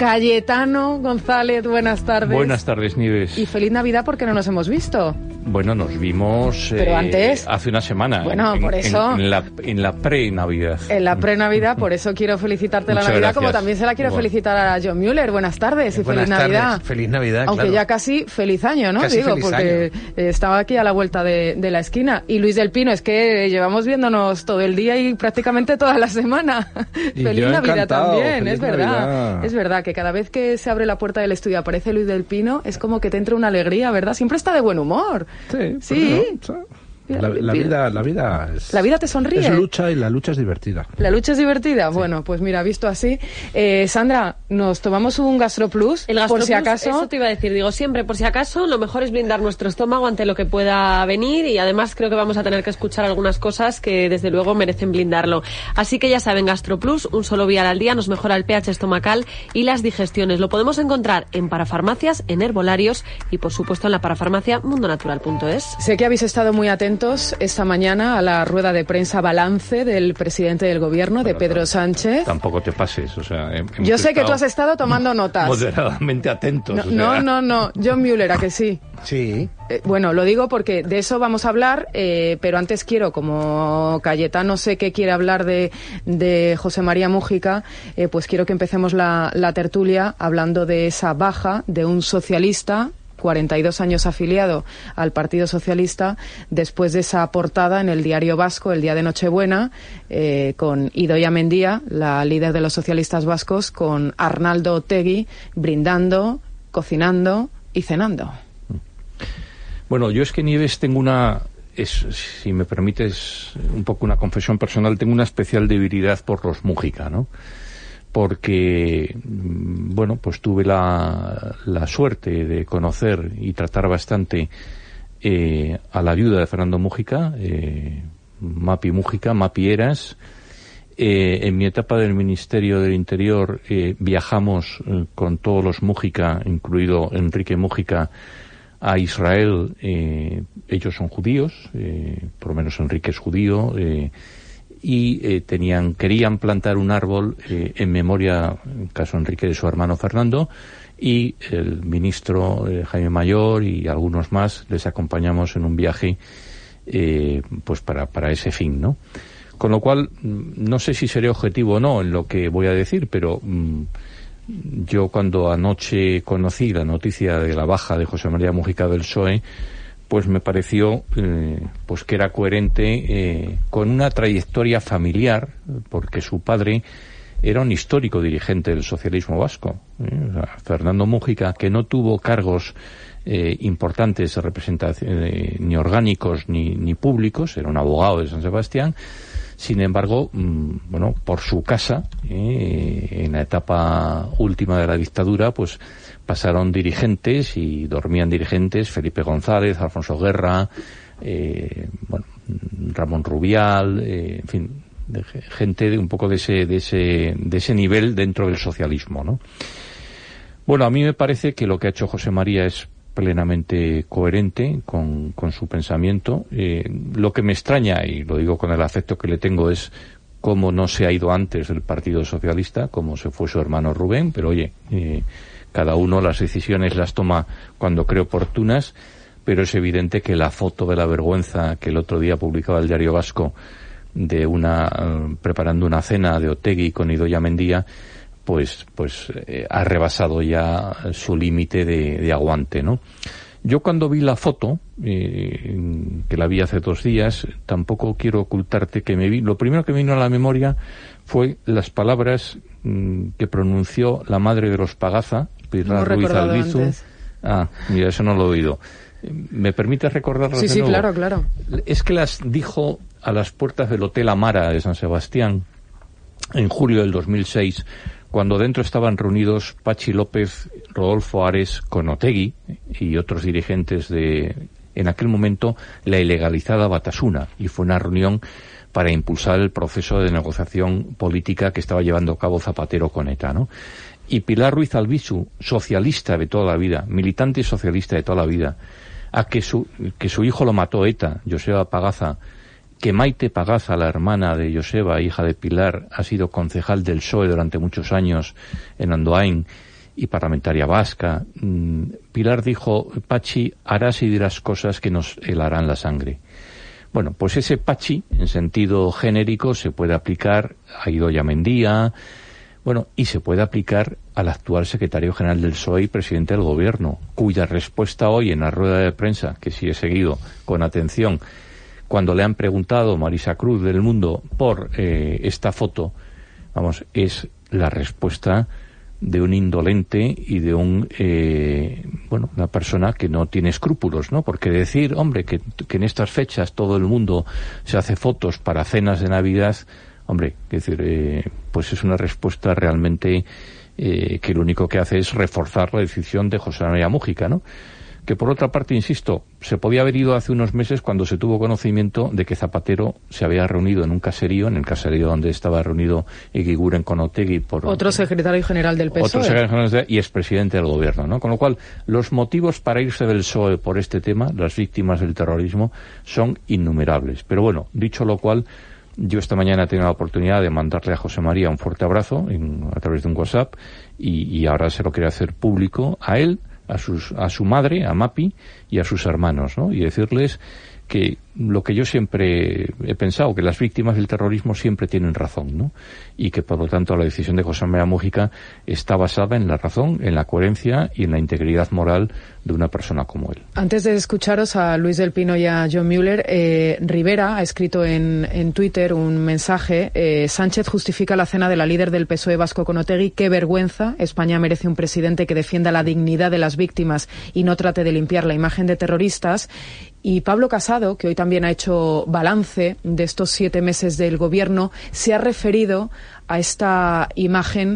Cayetano González, buenas tardes. Buenas tardes, Nieves. Y feliz Navidad, porque no nos hemos visto. Bueno, nos vimos pero antes, hace una semana. Bueno, por eso. En la pre-Navidad. En la pre-Navidad, por eso quiero felicitarte Muchas la Navidad, gracias. como también se la quiero felicitar a John Mueller. Buenas tardes y Buenas feliz tardes. Navidad. Feliz Navidad, aunque claro. ya casi feliz año, ¿no? Casi Digo, feliz porque año. Estaba aquí a la vuelta de la esquina. Y Luis del Pino, es que llevamos viéndonos todo el día y prácticamente toda la semana. Y Feliz yo Navidad encantado, también, feliz es verdad. Navidad. Es verdad que cada vez que se abre la puerta del estudio aparece Luis del Pino, es como que te entra una alegría, ¿verdad? Siempre está de buen humor. Sí. Sí. La vida es... ¿La vida te sonríe? Es lucha y la lucha es divertida. ¿La lucha es divertida? Sí. Bueno, pues mira, visto así. Sandra, nos tomamos un GastroPlus, el GastroPlus, por si acaso. Eso te iba a decir, digo, siempre, por si acaso, lo mejor es blindar nuestro estómago ante lo que pueda venir, y además creo que vamos a tener que escuchar algunas cosas que desde luego merecen blindarlo. Así que ya saben, GastroPlus, un solo vial al día, nos mejora el pH estomacal y las digestiones. Lo podemos encontrar en parafarmacias, en herbolarios y por supuesto en la parafarmacia mundonatural.es. Sé que habéis estado muy atentos esta mañana a la rueda de prensa balance del presidente del gobierno, de Pedro Sánchez. Tampoco te pases, o sea... Yo sé que tú has estado tomando notas. Moderadamente atentos. No. John Mueller, ¿a que sí? Sí. Bueno, lo digo porque de eso vamos a hablar, pero antes quiero, como Cayetano sé que quiere hablar de José María Mújica, pues quiero que empecemos la tertulia hablando de esa baja de un socialista, 42 años afiliado al Partido Socialista, después de esa portada en el Diario Vasco el día de Nochebuena, con Idoia Mendia, la líder de los socialistas vascos, con Arnaldo Otegi brindando, cocinando y cenando. Bueno, yo es que, Nieves, tengo si me permites un poco una confesión personal, tengo una especial debilidad por los Mújica, ¿no? Porque, bueno, pues tuve la suerte de conocer y tratar bastante a la viuda de Fernando Mújica, Mapi Mújica, Mapi Eras. En mi etapa del Ministerio del Interior viajamos con todos los Mújica, incluido Enrique Mújica, a Israel. Ellos son judíos, por lo menos Enrique es judío, y querían plantar un árbol en memoria, en el caso Enrique, de su hermano Fernando, y el ministro Jaime Mayor y algunos más les acompañamos en un viaje pues para ese fin, ¿no? Con lo cual, no sé si seré objetivo o no en lo que voy a decir, pero yo cuando anoche conocí la noticia de la baja de José María Mújica del PSOE, pues me pareció pues que era coherente con una trayectoria familiar, porque su padre era un histórico dirigente del socialismo vasco. O sea, Fernando Mújica, que no tuvo cargos importantes de representación, ni orgánicos ni públicos, era un abogado de San Sebastián. Sin embargo, bueno, por su casa, en la etapa última de la dictadura, pues pasaron dirigentes y dormían dirigentes, Felipe González, Alfonso Guerra, bueno, Ramón Rubial, en fin, gente de un poco de ese nivel dentro del socialismo, ¿no? Bueno, a mí me parece que lo que ha hecho José María es plenamente coherente con su pensamiento. Lo que me extraña, y lo digo con el afecto que le tengo, es cómo no se ha ido antes del Partido Socialista, como se fue su hermano Rubén, pero oye, cada uno las decisiones las toma cuando cree oportunas, pero es evidente que la foto de la vergüenza que el otro día publicaba el Diario Vasco de preparando una cena de Otegi con Idoia Mendia, pues ha rebasado ya su límite de aguante, ¿no? Yo cuando vi la foto, que la vi hace 2 días, tampoco quiero ocultarte que lo primero que me vino a la memoria fue las palabras que pronunció la madre de los Pagaza, Pilar Ruiz Albizu. Antes. Ah, mira, eso no lo he oído. ¿Me permites recordarlas de nuevo? Sí, claro. Es que las dijo a las puertas del Hotel Amara de San Sebastián en julio del 2006, cuando dentro estaban reunidos Pachi López, Rodolfo Ares, con Otegi y otros dirigentes en aquel momento, la ilegalizada Batasuna, y fue una reunión para impulsar el proceso de negociación política que estaba llevando a cabo Zapatero con ETA, ¿no? Y Pilar Ruiz Albizu, socialista de toda la vida, militante socialista de toda la vida, a que su hijo lo mató ETA, Joseba Pagaza, que Maite Pagaza, la hermana de Joseba, hija de Pilar, ha sido concejal del PSOE durante muchos años en Andoain, y parlamentaria vasca. Pilar dijo: Pachi, harás y dirás cosas que nos helarán la sangre. Bueno, pues ese Pachi, en sentido genérico, se puede aplicar a Idoia Mendia, bueno, y se puede aplicar al actual secretario general del PSOE y presidente del Gobierno, cuya respuesta hoy en la rueda de prensa, que sí he seguido con atención, cuando le han preguntado Marisa Cruz del Mundo por esta foto, vamos, es la respuesta de un indolente y de una persona que no tiene escrúpulos, ¿no? Porque decir, hombre, que en estas fechas todo el mundo se hace fotos para cenas de Navidad, hombre, es decir, pues es una respuesta realmente que lo único que hace es reforzar la decisión de José María Múgica, ¿no? Que por otra parte, insisto, se podía haber ido hace unos meses cuando se tuvo conocimiento de que Zapatero se había reunido en un caserío, en el caserío donde estaba reunido Eguiguren con Otegi por otro secretario general del PSOE. Otro secretario general y expresidente del Gobierno, ¿no? Con lo cual, los motivos para irse del PSOE por este tema, las víctimas del terrorismo, son innumerables. Pero bueno, dicho lo cual, yo esta mañana he tenido la oportunidad de mandarle a José María un fuerte abrazo a través de un WhatsApp y ahora se lo quiere hacer público a él, a su madre, a Mapi, y a sus hermanos, ¿no? Y decirles que lo que yo siempre he pensado, que las víctimas del terrorismo siempre tienen razón, ¿no? Y que por lo tanto la decisión de José María Múgica está basada en la razón, en la coherencia y en la integridad moral de una persona como él. Antes de escucharos a Luis del Pino y a John Mueller, Rivera ha escrito en Twitter un mensaje: Sánchez justifica la cena de la líder del PSOE vasco con Otegi. Qué vergüenza. España merece un presidente que defienda la dignidad de las víctimas y no trate de limpiar la imagen de terroristas. Y Pablo Casado, que hoy también ha hecho balance de estos 7 meses del Gobierno, se ha referido a esta imagen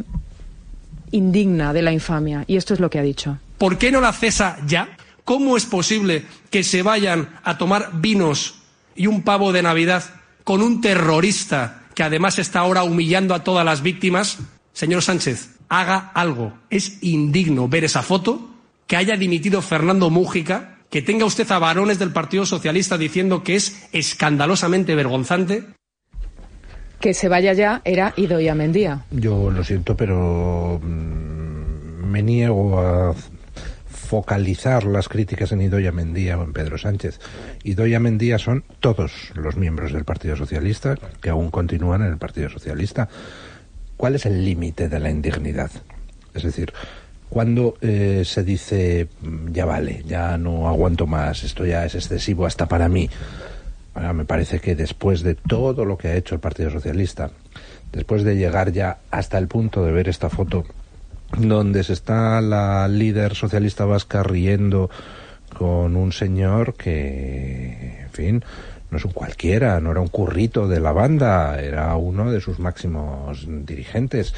indigna de la infamia. Y esto es lo que ha dicho. ¿Por qué no la cesa ya? ¿Cómo es posible que se vayan a tomar vinos y un pavo de Navidad con un terrorista que además está ahora humillando a todas las víctimas? Señor Sánchez, haga algo. Es indigno ver esa foto, que haya dimitido Fernando Múgica, que tenga usted a varones del Partido Socialista diciendo que es escandalosamente vergonzante. Que se vaya ya era Idoia Mendia. Yo lo siento, pero me niego a focalizar las críticas en Idoia Mendia o en Pedro Sánchez. Idoia Mendia son todos los miembros del Partido Socialista que aún continúan en el Partido Socialista. ¿Cuál es el límite de la indignidad? Es decir, cuando se dice, ya vale, ya no aguanto más, esto ya es excesivo hasta para mí. Ahora, me parece que después de todo lo que ha hecho el Partido Socialista, después de llegar ya hasta el punto de ver esta foto donde se está la líder socialista vasca riendo con un señor que, en fin, no es un cualquiera, no era un currito de la banda, era uno de sus máximos dirigentes.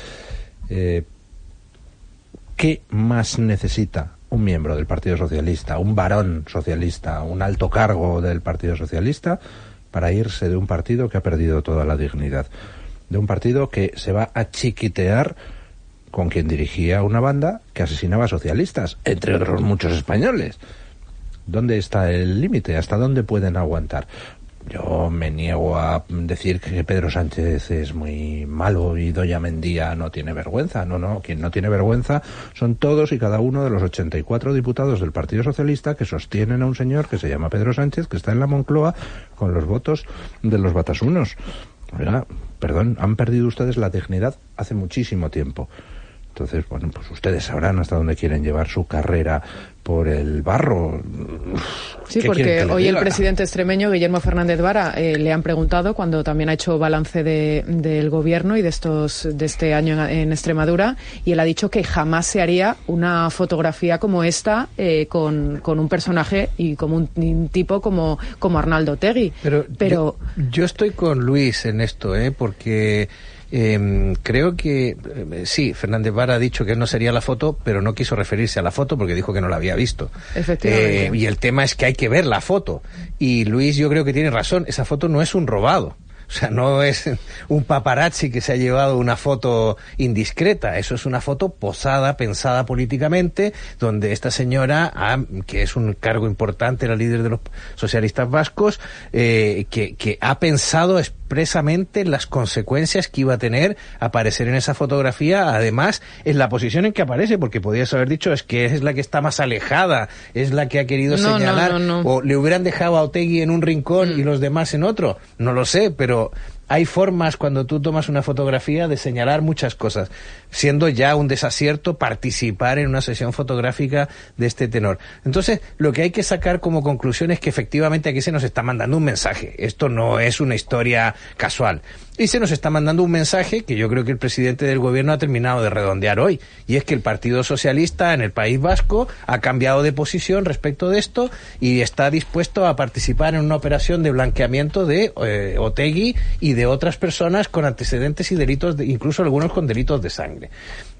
¿Qué más necesita un miembro del Partido Socialista, un varón socialista, un alto cargo del Partido Socialista, para irse de un partido que ha perdido toda la dignidad? De un partido que se va a chiquitear con quien dirigía una banda que asesinaba socialistas, entre otros muchos españoles. ¿Dónde está el límite? ¿Hasta dónde pueden aguantar? Yo me niego a decir que Pedro Sánchez es muy malo y Idoia Mendia no tiene vergüenza. No, quien no tiene vergüenza son todos y cada uno de los 84 diputados del Partido Socialista que sostienen a un señor que se llama Pedro Sánchez, que está en la Moncloa con los votos de los batasunos. Oiga, perdón, han perdido ustedes la dignidad hace muchísimo tiempo. Entonces, bueno, pues ustedes sabrán hasta dónde quieren llevar su carrera por el barro. Sí, porque hoy el presidente extremeño, Guillermo Fernández Vara, le han preguntado, cuando también ha hecho balance del Gobierno y de este año en Extremadura, y él ha dicho que jamás se haría una fotografía como esta con un personaje y como un tipo como Arnaldo Otegi. Pero yo estoy con Luis en esto, porque creo que sí, Fernández Vara ha dicho que no sería la foto, pero no quiso referirse a la foto porque dijo que no la había visto. Efectivamente. Y el tema es que hay que ver la foto. Y Luis, yo creo que tiene razón, esa foto no es un robado. O sea, no es un paparazzi que se ha llevado una foto indiscreta. Eso es una foto posada, pensada políticamente, donde esta señora, que es un cargo importante, la líder de los socialistas vascos, que ha pensado expresamente las consecuencias que iba a tener aparecer en esa fotografía, además en la posición en que aparece, porque podías haber dicho es que es la que está más alejada, es la que ha querido señalar, o le hubieran dejado a Otegi en un rincón y los demás en otro, no lo sé, pero hay formas cuando tú tomas una fotografía de señalar muchas cosas, siendo ya un desacierto participar en una sesión fotográfica de este tenor. Entonces, lo que hay que sacar como conclusión es que efectivamente aquí se nos está mandando un mensaje. Esto no es una historia casual. Y se nos está mandando un mensaje que yo creo que el presidente del gobierno ha terminado de redondear hoy, y es que el Partido Socialista en el País Vasco ha cambiado de posición respecto de esto y está dispuesto a participar en una operación de blanqueamiento de Otegi y de otras personas con antecedentes y delitos, incluso algunos con delitos de sangre.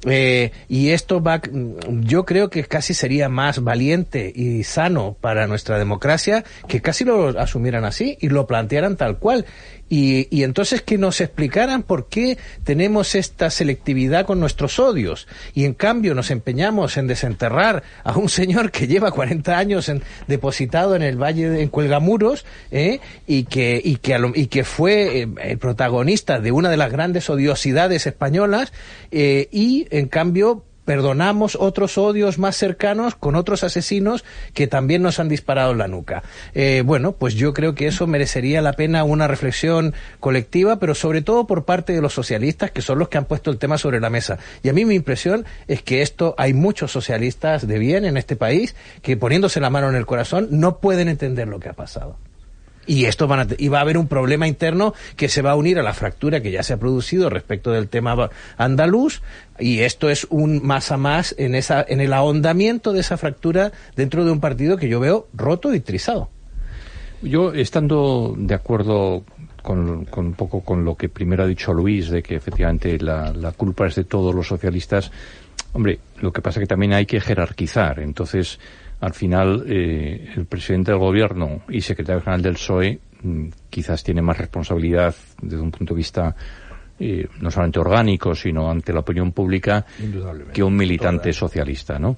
Y esto yo creo que casi sería más valiente y sano para nuestra democracia que casi lo asumieran así y lo plantearan tal cual. Y entonces que nos explicaran por qué tenemos esta selectividad con nuestros odios y en cambio nos empeñamos en desenterrar a un señor que lleva 40 años depositado en el Valle en Cuelgamuros, y que fue el protagonista de una de las grandes odiosidades españolas, y en cambio perdonamos otros odios más cercanos con otros asesinos que también nos han disparado en la nuca. Bueno, pues yo creo que eso merecería la pena una reflexión colectiva, pero sobre todo por parte de los socialistas, que son los que han puesto el tema sobre la mesa. Y a mí mi impresión es que hay muchos socialistas de bien en este país que, poniéndose la mano en el corazón, no pueden entender lo que ha pasado. Y va a haber un problema interno que se va a unir a la fractura que ya se ha producido respecto del tema andaluz, y esto es un más a más en el ahondamiento de esa fractura dentro de un partido que yo veo roto y trizado. Yo, estando de acuerdo con un poco con lo que primero ha dicho Luis, de que efectivamente la culpa es de todos los socialistas, hombre, lo que pasa es que también hay que jerarquizar. Entonces, al final, el presidente del gobierno y secretario general del PSOE quizás tiene más responsabilidad desde un punto de vista no solamente orgánico, sino ante la opinión pública, que un militante socialista, ¿no?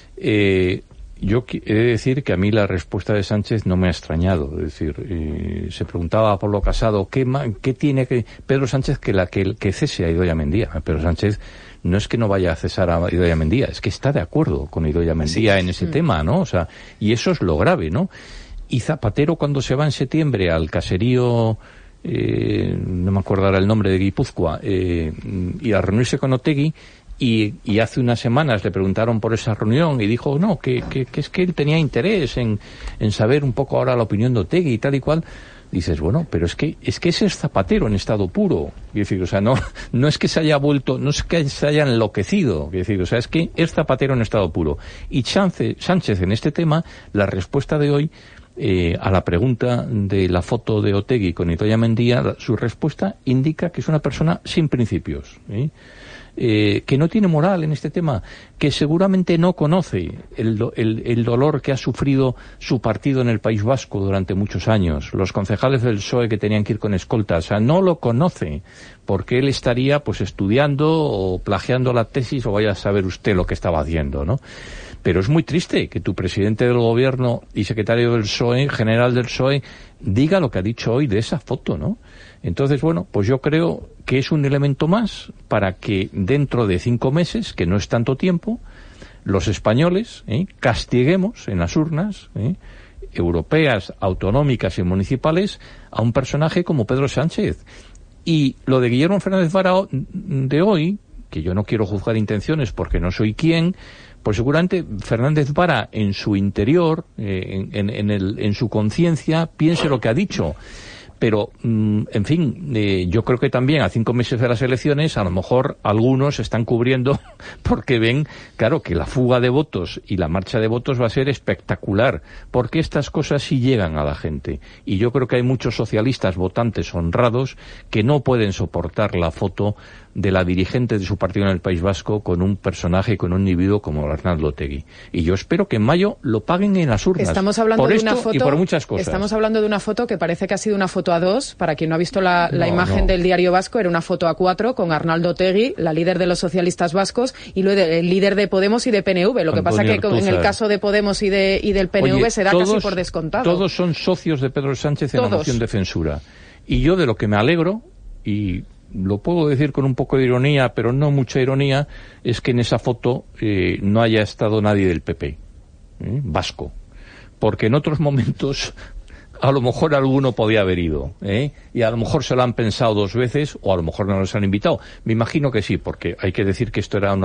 Yo he de decir que a mí la respuesta de Sánchez no me ha extrañado. Es decir, se preguntaba a Pablo Casado ¿qué tiene que Pedro Sánchez que cese a Idoia Mendia? Pedro Sánchez no es que no vaya a cesar a Idoia Mendia, es que está de acuerdo con Idoia Mendia en ese tema, ¿no? O sea, y eso es lo grave, ¿no? Y Zapatero, cuando se va en septiembre al caserío, no me acuerdo ahora el nombre, de Guipúzcoa, y a reunirse con Otegi, y hace unas semanas le preguntaron por esa reunión y dijo no, que es que él tenía interés en saber un poco ahora la opinión de Otegi y tal y cual. Dices, bueno, pero es que ese es Zapatero en estado puro. Es decir, o sea, no es que se haya vuelto, no es que se haya enloquecido. Es decir, o sea, es que es Zapatero en estado puro. Y Sánchez en este tema, la respuesta de hoy a la pregunta de la foto de Otegi con Idoia Mendia, su respuesta indica que es una persona sin principios, que no tiene moral en este tema, que seguramente no conoce el dolor que ha sufrido su partido en el País Vasco durante muchos años, los concejales del PSOE que tenían que ir con escoltas, o sea, no lo conoce, porque él estaría pues estudiando o plagiando la tesis o vaya a saber usted lo que estaba haciendo, ¿no? Pero es muy triste que tu presidente del gobierno y secretario del PSOE, general del PSOE, diga lo que ha dicho hoy de esa foto, ¿no? Entonces, bueno, pues yo creo que es un elemento más para que dentro de 5 meses, que no es tanto tiempo, los españoles castiguemos en las urnas europeas, autonómicas y municipales a un personaje como Pedro Sánchez. Y lo de Guillermo Fernández Vara de hoy, que yo no quiero juzgar intenciones porque no soy quien, pues seguramente Fernández Vara en su interior, en su conciencia, piense lo que ha dicho. Pero, en fin, yo creo que también a 5 meses de las elecciones, a lo mejor algunos están cubriendo porque ven, claro, que la fuga de votos y la marcha de votos va a ser espectacular, porque estas cosas sí llegan a la gente. Y yo creo que hay muchos socialistas votantes honrados que no pueden soportar la foto de la dirigente de su partido en el País Vasco con un personaje, con un individuo como Arnaldo Otegi. Y yo espero que en mayo lo paguen en las urnas. Estamos hablando por de esto una foto, y por muchas cosas. Estamos hablando de una foto que parece que ha sido una foto A2. Para quien no ha visto la imagen del Diario Vasco, era una foto A4 con Arnaldo Otegi, la líder de los socialistas vascos, y luego el líder de Podemos y de PNV. Lo que pasa que en el caso de Podemos y del PNV se da casi por descontado. Todos son socios de Pedro Sánchez en la moción de censura. Y yo de lo que me alegro, y lo puedo decir con un poco de ironía, pero no mucha ironía, es que en esa foto no haya estado nadie del PP, vasco. Porque en otros momentos a lo mejor alguno podía haber ido, y a lo mejor se lo han pensado 2 veces, o a lo mejor no los han invitado. Me imagino que sí, porque hay que decir que esto era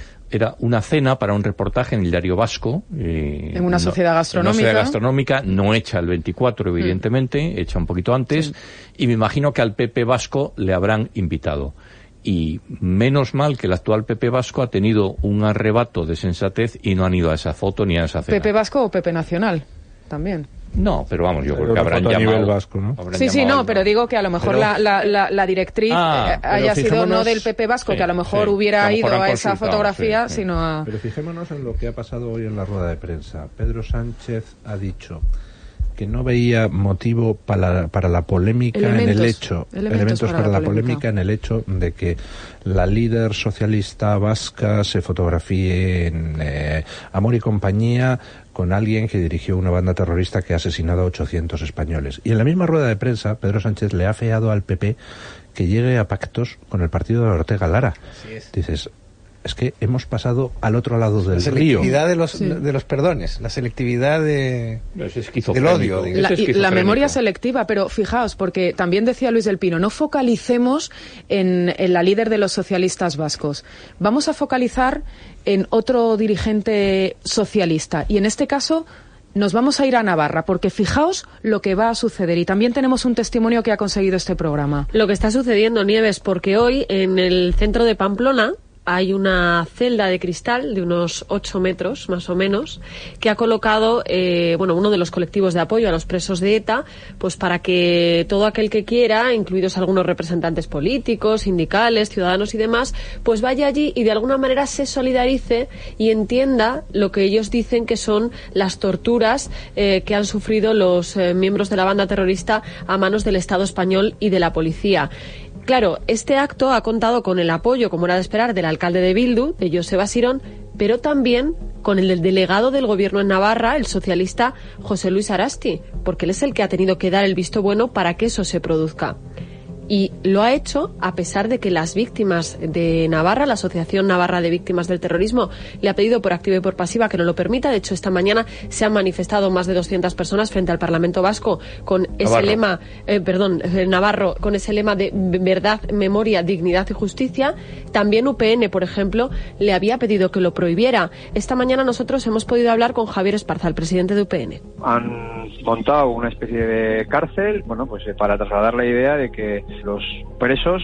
una cena para un reportaje en el Diario Vasco. En una sociedad gastronómica. En una sociedad gastronómica, no hecha el 24, evidentemente, hecha un poquito antes, sí. Y me imagino que al PP vasco le habrán invitado. Y menos mal que el actual PP vasco ha tenido un arrebato de sensatez y no han ido a esa foto ni a esa cena. ¿PP vasco o PP nacional? También. No, pero vamos, yo creo que habrán llamado... A nivel vasco, ¿no? Sí, no, pero digo que a lo mejor la directriz haya sido no del PP vasco, sí, que a lo mejor hubiera ido a esa fotografía, sí. Sino a... Pero fijémonos en lo que ha pasado hoy en la rueda de prensa. Pedro Sánchez ha dicho que no veía motivo para la polémica elementos para la polémica en el hecho de que la líder socialista vasca se fotografíe en Amor y Compañía con alguien que dirigió una banda terrorista que ha asesinado a 800 españoles. Y en la misma rueda de prensa, Pedro Sánchez le ha afeado al PP que llegue a pactos con el partido de Ortega Lara. Así es. Dices, es que hemos pasado al otro lado del río. La selectividad de los perdones, la selectividad del odio. La memoria selectiva, pero fijaos, porque también decía Luis del Pino, no focalicemos en la líder de los socialistas vascos. Vamos a focalizar en otro dirigente socialista. Y en este caso nos vamos a ir a Navarra, porque fijaos lo que va a suceder. Y también tenemos un testimonio que ha conseguido este programa. Lo que está sucediendo, Nieves, porque hoy en el centro de Pamplona hay una celda de cristal de unos 8 metros, más o menos, que ha colocado uno de los colectivos de apoyo a los presos de ETA, pues para que todo aquel que quiera, incluidos algunos representantes políticos, sindicales, ciudadanos y demás, pues vaya allí y de alguna manera se solidarice y entienda lo que ellos dicen que son las torturas que han sufrido los miembros de la banda terrorista a manos del Estado español y de la policía. Claro, este acto ha contado con el apoyo, como era de esperar, del alcalde de Bildu, de Joseba Sirón, pero también con el del delegado del gobierno en Navarra, el socialista José Luis Arasti, porque él es el que ha tenido que dar el visto bueno para que eso se produzca. Y lo ha hecho a pesar de que las víctimas de Navarra, la Asociación Navarra de Víctimas del Terrorismo, le ha pedido por activa y por pasiva que no lo permita. De hecho, esta mañana se han manifestado más de 200 personas frente al Parlamento Vasco con ese lema, Navarro, con ese lema de verdad, memoria, dignidad y justicia. También UPN, por ejemplo, le había pedido que lo prohibiera. Esta mañana nosotros hemos podido hablar con Javier Esparza, el presidente de UPN. Han montado una especie de cárcel, para trasladar la idea de que los presos,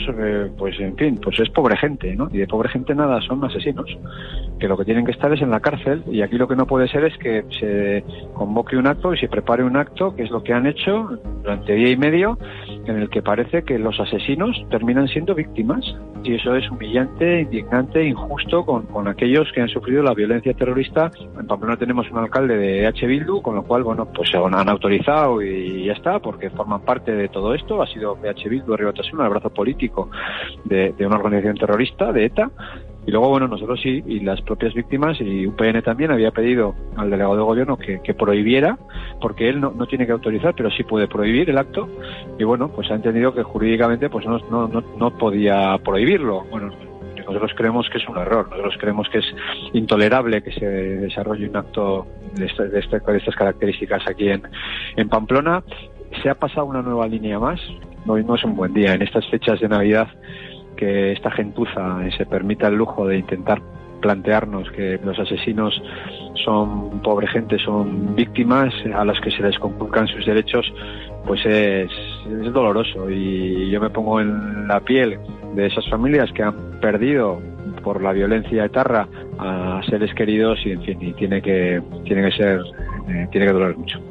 es pobre gente, ¿no? Y de pobre gente nada, son asesinos, que lo que tienen que estar es en la cárcel, y aquí lo que no puede ser es que se convoque un acto y se prepare un acto, que es lo que han hecho durante día y medio, en el que parece que los asesinos terminan siendo víctimas, y eso es humillante, indignante, injusto con aquellos que han sufrido la violencia terrorista. En Pamplona tenemos un alcalde de EH Bildu, con lo cual, se han autorizado y ya está, porque forman parte de todo esto. Ha sido EH Bildu, Herri Batasuna, el brazo político de una organización terrorista, de ETA. Y luego, nosotros sí, y las propias víctimas, y UPN también había pedido al delegado de gobierno que prohibiera, porque él no tiene que autorizar, pero sí puede prohibir el acto, y ha entendido que jurídicamente no podía prohibirlo. Nosotros creemos que es un error, nosotros creemos que es intolerable que se desarrolle un acto de estas características aquí en Pamplona. Se ha pasado una nueva línea más. Hoy no es un buen día en estas fechas de Navidad que esta gentuza se permita el lujo de intentar plantearnos que los asesinos son pobre gente, son víctimas a las que se les conculcan sus derechos. Es doloroso, y yo me pongo en la piel de esas familias que han perdido por la violencia etarra a seres queridos, y tiene que doler mucho.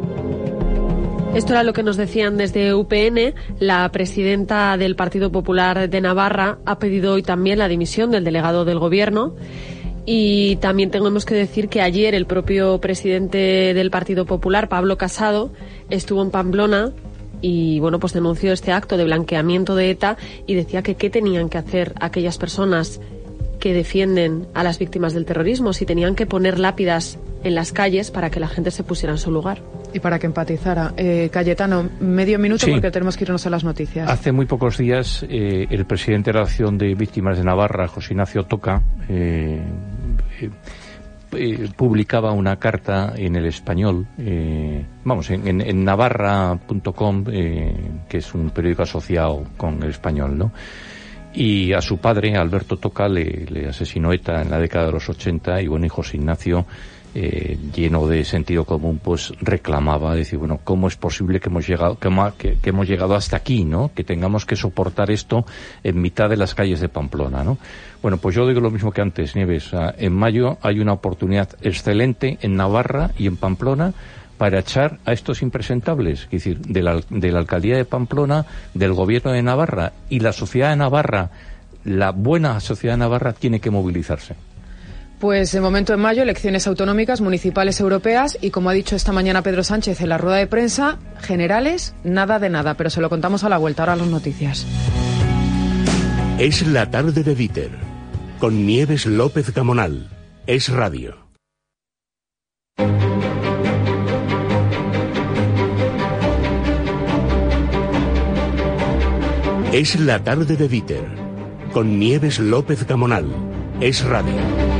Esto era lo que nos decían desde UPN. La presidenta del Partido Popular de Navarra ha pedido hoy también la dimisión del delegado del Gobierno. Y también tenemos que decir que ayer el propio presidente del Partido Popular, Pablo Casado, estuvo en Pamplona y denunció este acto de blanqueamiento de ETA y decía que qué tenían que hacer aquellas personas que defienden a las víctimas del terrorismo, si tenían que poner lápidas en las calles para que la gente se pusiera en su lugar. Y para que empatizara, Cayetano, medio minuto sí, porque tenemos que irnos a las noticias. Hace muy pocos días el presidente de la Asociación de Víctimas de Navarra, José Ignacio Toca, publicaba una carta en El Español, en navarra.com, que es un periódico asociado con El Español, ¿no? Y a su padre, Alberto Toca, le asesinó ETA en la década de los 80 y bueno, y José Ignacio, lleno de sentido común, pues reclamaba, decir, bueno, ¿cómo es posible que hemos llegado hasta aquí, ¿no? Que tengamos que soportar esto en mitad de las calles de Pamplona, ¿no? Bueno, pues yo digo lo mismo que antes, Nieves. En mayo hay una oportunidad excelente en Navarra y en Pamplona para echar a estos impresentables, es decir, de la alcaldía de Pamplona, del gobierno de Navarra y la sociedad de Navarra, la buena sociedad de Navarra tiene que movilizarse. Pues de momento en mayo, elecciones autonómicas, municipales, europeas y como ha dicho esta mañana Pedro Sánchez en la rueda de prensa, generales, nada de nada, pero se lo contamos a la vuelta. Ahora las noticias. Es la tarde de Dieter, con Nieves López Gamonal. Es radio. Es la tarde de Dieter, con Nieves López Gamonal. Es radio.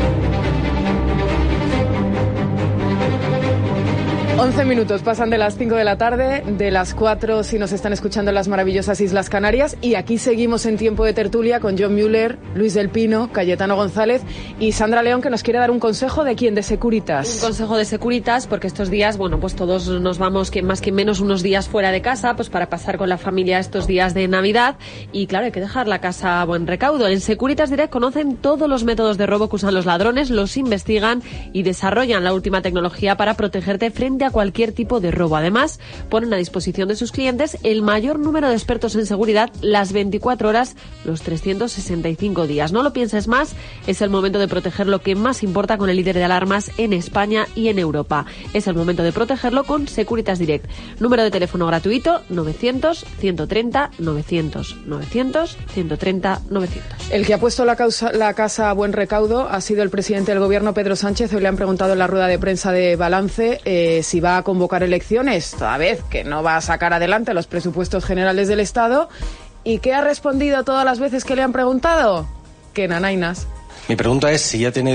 11 minutos pasan de las 5 de la tarde, de las 4 si nos están escuchando en las maravillosas Islas Canarias, y aquí seguimos en tiempo de tertulia con John Müller, Luis del Pino, Cayetano González y Sandra León, que nos quiere dar un consejo de quién, de Securitas. Un consejo de Securitas, porque estos días, bueno, pues todos nos vamos que más que menos unos días fuera de casa, pues para pasar con la familia estos días de Navidad, y claro, hay que dejar la casa a buen recaudo. En Securitas Direct conocen todos los métodos de robo que usan los ladrones, los investigan y desarrollan la última tecnología para protegerte frente a cualquier tipo de robo. Además, ponen a disposición de sus clientes el mayor número de expertos en seguridad las 24 horas, los 365 días. No lo pienses más, es el momento de proteger lo que más importa con el líder de alarmas en España y en Europa. Es el momento de protegerlo con Securitas Direct. Número de teléfono gratuito 900 130 900 900 130 900. El que ha puesto la casa a buen recaudo ha sido el presidente del gobierno, Pedro Sánchez. Hoy le han preguntado en la rueda de prensa de balance si va a convocar elecciones, toda vez que no va a sacar adelante los presupuestos generales del Estado. ¿Y qué ha respondido todas las veces que le han preguntado? Que nanainas. Mi pregunta es si ya tiene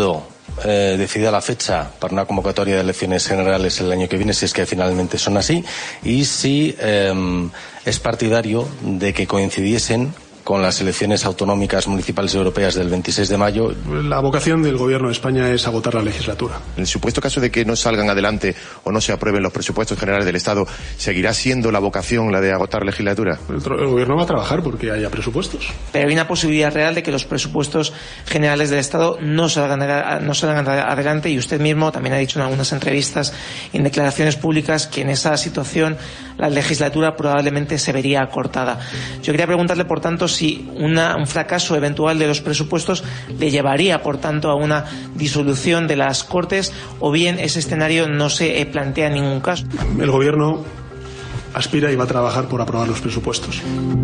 decidida la fecha para una convocatoria de elecciones generales el año que viene, si es que finalmente son así, y si es partidario de que coincidiesen con las elecciones autonómicas, municipales y europeas del 26 de mayo. La vocación del Gobierno de España es agotar la legislatura. En el supuesto caso de que no salgan adelante o no se aprueben los presupuestos generales del Estado, ¿seguirá siendo la vocación la de agotar la legislatura? El Gobierno va a trabajar porque haya presupuestos. Pero hay una posibilidad real de que los presupuestos generales del Estado no salgan adelante, y usted mismo también ha dicho en algunas entrevistas y en declaraciones públicas que en esa situación la legislatura probablemente se vería acortada. Yo quería preguntarle, por tanto, si un fracaso eventual de los presupuestos le llevaría, por tanto, a una disolución de las Cortes, o bien ese escenario no se plantea en ningún caso. El Gobierno aspira y va a trabajar por aprobar los presupuestos.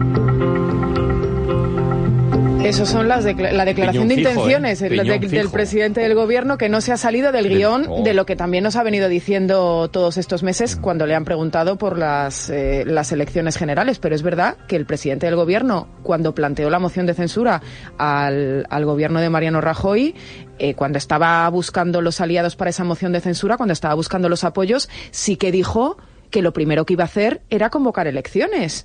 Eso son la declaración de intenciones del presidente del gobierno, que no se ha salido del guión de lo que también nos ha venido diciendo todos estos meses cuando le han preguntado por las elecciones generales. Pero es verdad que el presidente del gobierno, cuando planteó la moción de censura al gobierno de Mariano Rajoy, cuando estaba buscando los aliados para esa moción de censura, cuando estaba buscando los apoyos, sí que dijo que lo primero que iba a hacer era convocar elecciones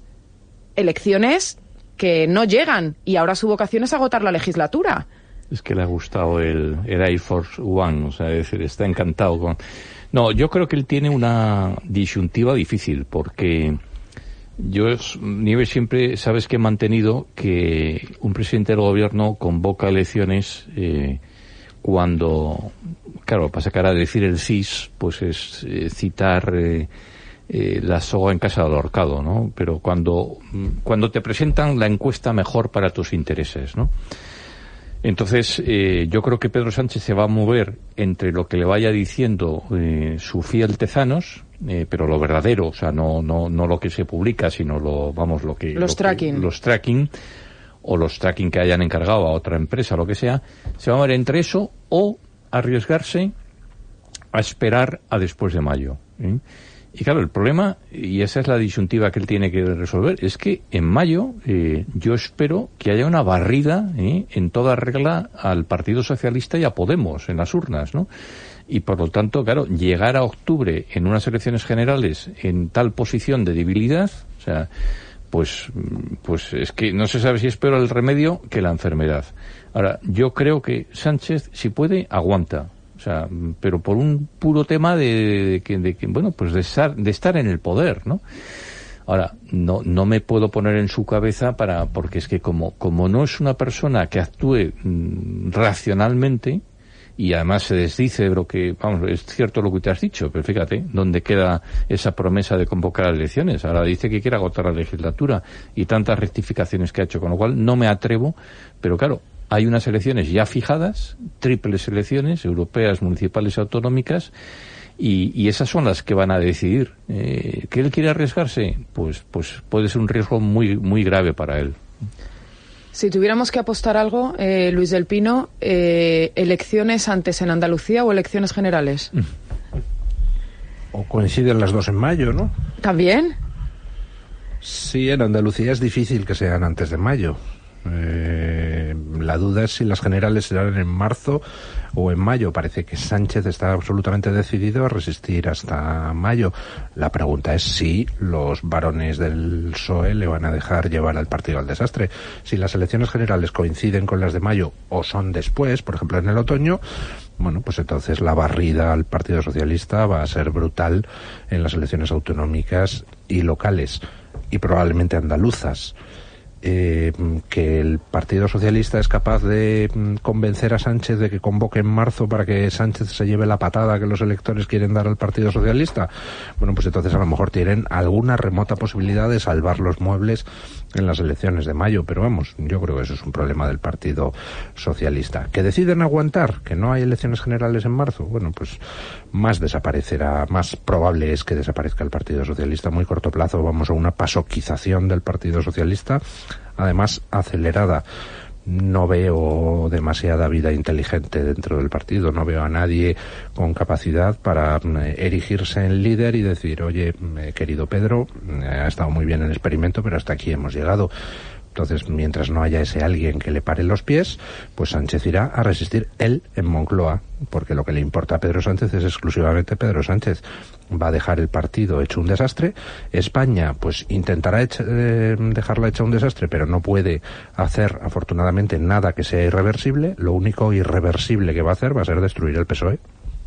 que no llegan, y ahora su vocación es agotar la legislatura. Es que le ha gustado el Air Force One, o sea, es decir, está encantado con... No, yo creo que él tiene una disyuntiva difícil, porque Nieves, siempre sabes que he mantenido que un presidente del gobierno convoca elecciones cuando, claro, para sacar a decir el CIS, pues es citar... la soga en casa del ahorcado, ¿no? Pero cuando te presentan la encuesta mejor para tus intereses, ¿no? Entonces, yo creo que Pedro Sánchez se va a mover entre lo que le vaya diciendo su fiel Tezanos, pero lo verdadero, o sea, no lo que se publica, sino los tracking o los tracking que hayan encargado a otra empresa, lo que sea. Se va a mover entre eso o arriesgarse a esperar a después de mayo, ¿eh? Y claro, el problema, y esa es la disyuntiva que él tiene que resolver, es que en mayo yo espero que haya una barrida en toda regla al Partido Socialista y a Podemos en las urnas, ¿no? Y por lo tanto, claro, llegar a octubre en unas elecciones generales en tal posición de debilidad, o sea, pues es que no se sabe si es peor el remedio que la enfermedad. Ahora, yo creo que Sánchez, si puede, aguanta. O sea, pero por un puro tema de estar en el poder, ¿no? Ahora, no me puedo poner en su cabeza porque es que como no es una persona que actúe racionalmente, y además se desdice de lo que, vamos, es cierto lo que te has dicho, pero fíjate, ¿dónde queda esa promesa de convocar elecciones? Ahora dice que quiere agotar la legislatura y tantas rectificaciones que ha hecho, con lo cual no me atrevo, pero claro, hay unas elecciones ya fijadas, triples elecciones, europeas, municipales y autonómicas, y esas son las que van a decidir. ¿Que él quiere arriesgarse? Pues puede ser un riesgo muy, muy grave para él. Si tuviéramos que apostar algo, Luis del Pino, ¿elecciones antes en Andalucía o elecciones generales? O coinciden las dos en mayo, ¿no? ¿También? Sí, en Andalucía es difícil que sean antes de mayo. La duda es si las generales serán en marzo o en mayo. Parece que Sánchez está absolutamente decidido a resistir hasta mayo. La pregunta es si los varones del PSOE le van a dejar llevar al partido al desastre. Si las elecciones generales coinciden con las de mayo o son después, por ejemplo en el otoño, bueno, pues entonces la barrida al Partido Socialista va a ser brutal en las elecciones autonómicas y locales, y probablemente andaluzas. Que el Partido Socialista es capaz de convencer a Sánchez de que convoque en marzo para que Sánchez se lleve la patada que los electores quieren dar al Partido Socialista, bueno, pues entonces a lo mejor tienen alguna remota posibilidad de salvar los muebles en las elecciones de mayo, pero vamos, yo creo que eso es un problema del Partido Socialista. ¿Que deciden aguantar? ¿Que no hay elecciones generales en marzo? Bueno, pues más desaparecerá, más probable es que desaparezca el Partido Socialista a muy corto plazo. Vamos a una pasoquización del Partido Socialista, además acelerada. No veo demasiada vida inteligente dentro del partido, no veo a nadie con capacidad para erigirse en líder y decir, oye, querido Pedro, ha estado muy bien el experimento, pero hasta aquí hemos llegado. Entonces, mientras no haya ese alguien que le pare los pies, pues Sánchez irá a resistir él en Moncloa, porque lo que le importa a Pedro Sánchez es exclusivamente Pedro Sánchez. Va a dejar el partido hecho un desastre. España, pues intentará dejarla hecha un desastre, pero no puede hacer, afortunadamente, nada que sea irreversible. Lo único irreversible que va a hacer va a ser destruir el PSOE.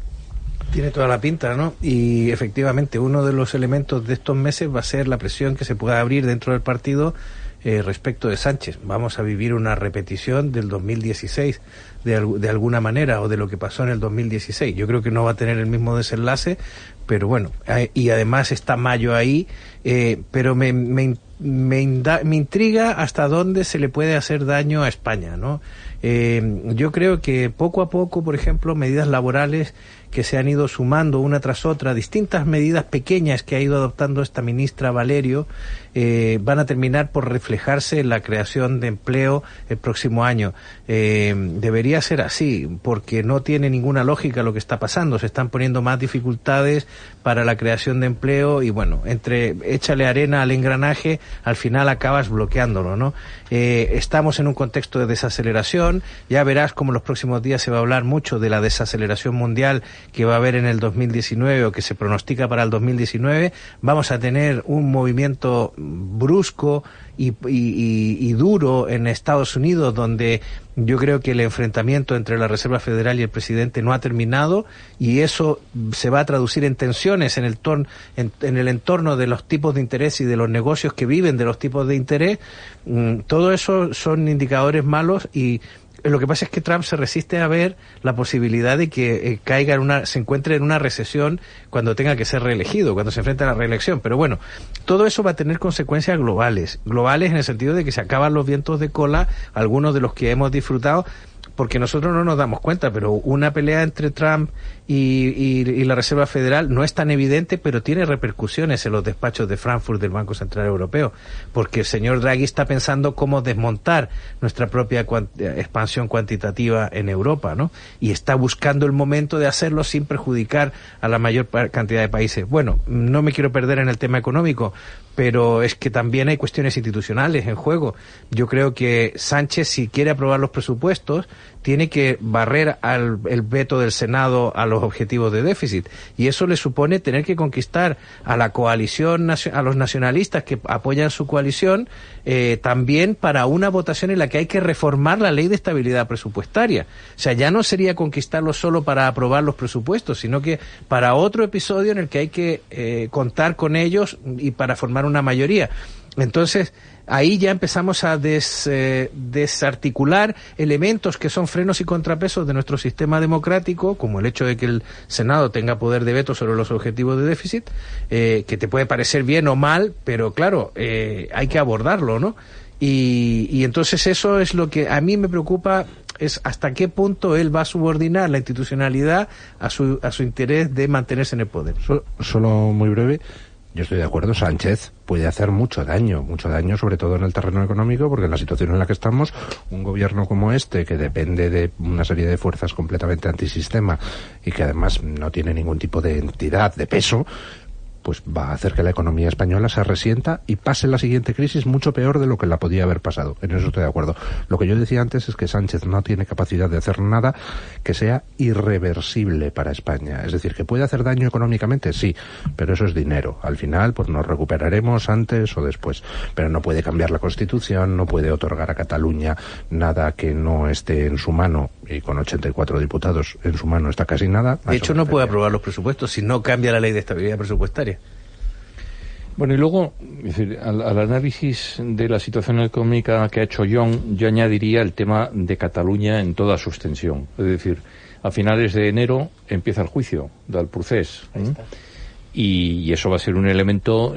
Tiene toda la pinta, ¿no? Y efectivamente, uno de los elementos de estos meses va a ser la presión que se pueda abrir dentro del partido respecto de Sánchez. Vamos a vivir una repetición del 2016 de alguna manera, o de lo que pasó en el 2016. Yo creo que no va a tener el mismo desenlace, pero bueno, y además está mayo ahí, pero me intriga hasta dónde se le puede hacer daño a España, ¿no? Yo creo que poco a poco, por ejemplo, medidas laborales que se han ido sumando una tras otra, distintas medidas pequeñas que ha ido adoptando esta ministra Valerio, van a terminar por reflejarse en la creación de empleo el próximo año. Debería ser así, porque no tiene ninguna lógica lo que está pasando. Se están poniendo más dificultades para la creación de empleo y bueno, échale arena al engranaje, al final acabas bloqueándolo, ¿no? Estamos en un contexto de desaceleración. Ya verás cómo en los próximos días se va a hablar mucho de la desaceleración mundial que va a haber en el 2019 o que se pronostica para el 2019. Vamos a tener un movimiento brusco y duro en Estados Unidos, donde yo creo que el enfrentamiento entre la Reserva Federal y el presidente no ha terminado, y eso se va a traducir en tensiones en el entorno de los tipos de interés y de los negocios que viven de los tipos de interés. Todo eso son indicadores malos, y lo que pasa es que Trump se resiste a ver la posibilidad de que se encuentre en una recesión cuando tenga que ser reelegido, cuando se enfrente a la reelección. Pero bueno, todo eso va a tener consecuencias globales en el sentido de que se acaban los vientos de cola, algunos de los que hemos disfrutado, porque nosotros no nos damos cuenta, pero una pelea entre Trump y la Reserva Federal no es tan evidente, pero tiene repercusiones en los despachos de Frankfurt del Banco Central Europeo, porque el señor Draghi está pensando cómo desmontar nuestra propia expansión cuantitativa en Europa, ¿no? Y está buscando el momento de hacerlo sin perjudicar a la mayor cantidad de países. Bueno, no me quiero perder en el tema económico, pero es que también hay cuestiones institucionales en juego. Yo creo que Sánchez, si quiere aprobar los presupuestos, tiene que barrer el veto del Senado a los objetivos de déficit, y eso le supone tener que conquistar a la coalición, a los nacionalistas que apoyan su coalición, también para una votación en la que hay que reformar la ley de estabilidad presupuestaria. O sea, ya no sería conquistarlo solo para aprobar los presupuestos, sino que para otro episodio en el que hay que contar con ellos y para formar una mayoría. Entonces, ahí ya empezamos a desarticular elementos que son frenos y contrapesos de nuestro sistema democrático, como el hecho de que el Senado tenga poder de veto sobre los objetivos de déficit, que te puede parecer bien o mal, pero claro, hay que abordarlo, ¿no? Y entonces eso es lo que a mí me preocupa, es hasta qué punto él va a subordinar la institucionalidad a su interés de mantenerse en el poder. Solo muy breve. Yo estoy de acuerdo, Sánchez puede hacer mucho daño sobre todo en el terreno económico, porque en la situación en la que estamos, un gobierno como este, que depende de una serie de fuerzas completamente antisistema y que además no tiene ningún tipo de entidad, de peso, pues va a hacer que la economía española se resienta y pase la siguiente crisis mucho peor de lo que la podía haber pasado. En eso estoy de acuerdo. Lo que yo decía antes es que Sánchez no tiene capacidad de hacer nada que sea irreversible para España. Es decir, que puede hacer daño económicamente, sí, pero eso es dinero. Al final, pues nos recuperaremos antes o después. Pero no puede cambiar la Constitución, no puede otorgar a Cataluña nada que no esté en su mano, y con 84 diputados en su mano está casi nada. De hecho, no puede aprobar los presupuestos si no cambia la ley de estabilidad presupuestaria. Bueno, y luego, es decir, al análisis de la situación económica que ha hecho John, yo añadiría el tema de Cataluña en toda su extensión. Es decir, a finales de enero empieza el juicio del procés. Y eso va a ser un elemento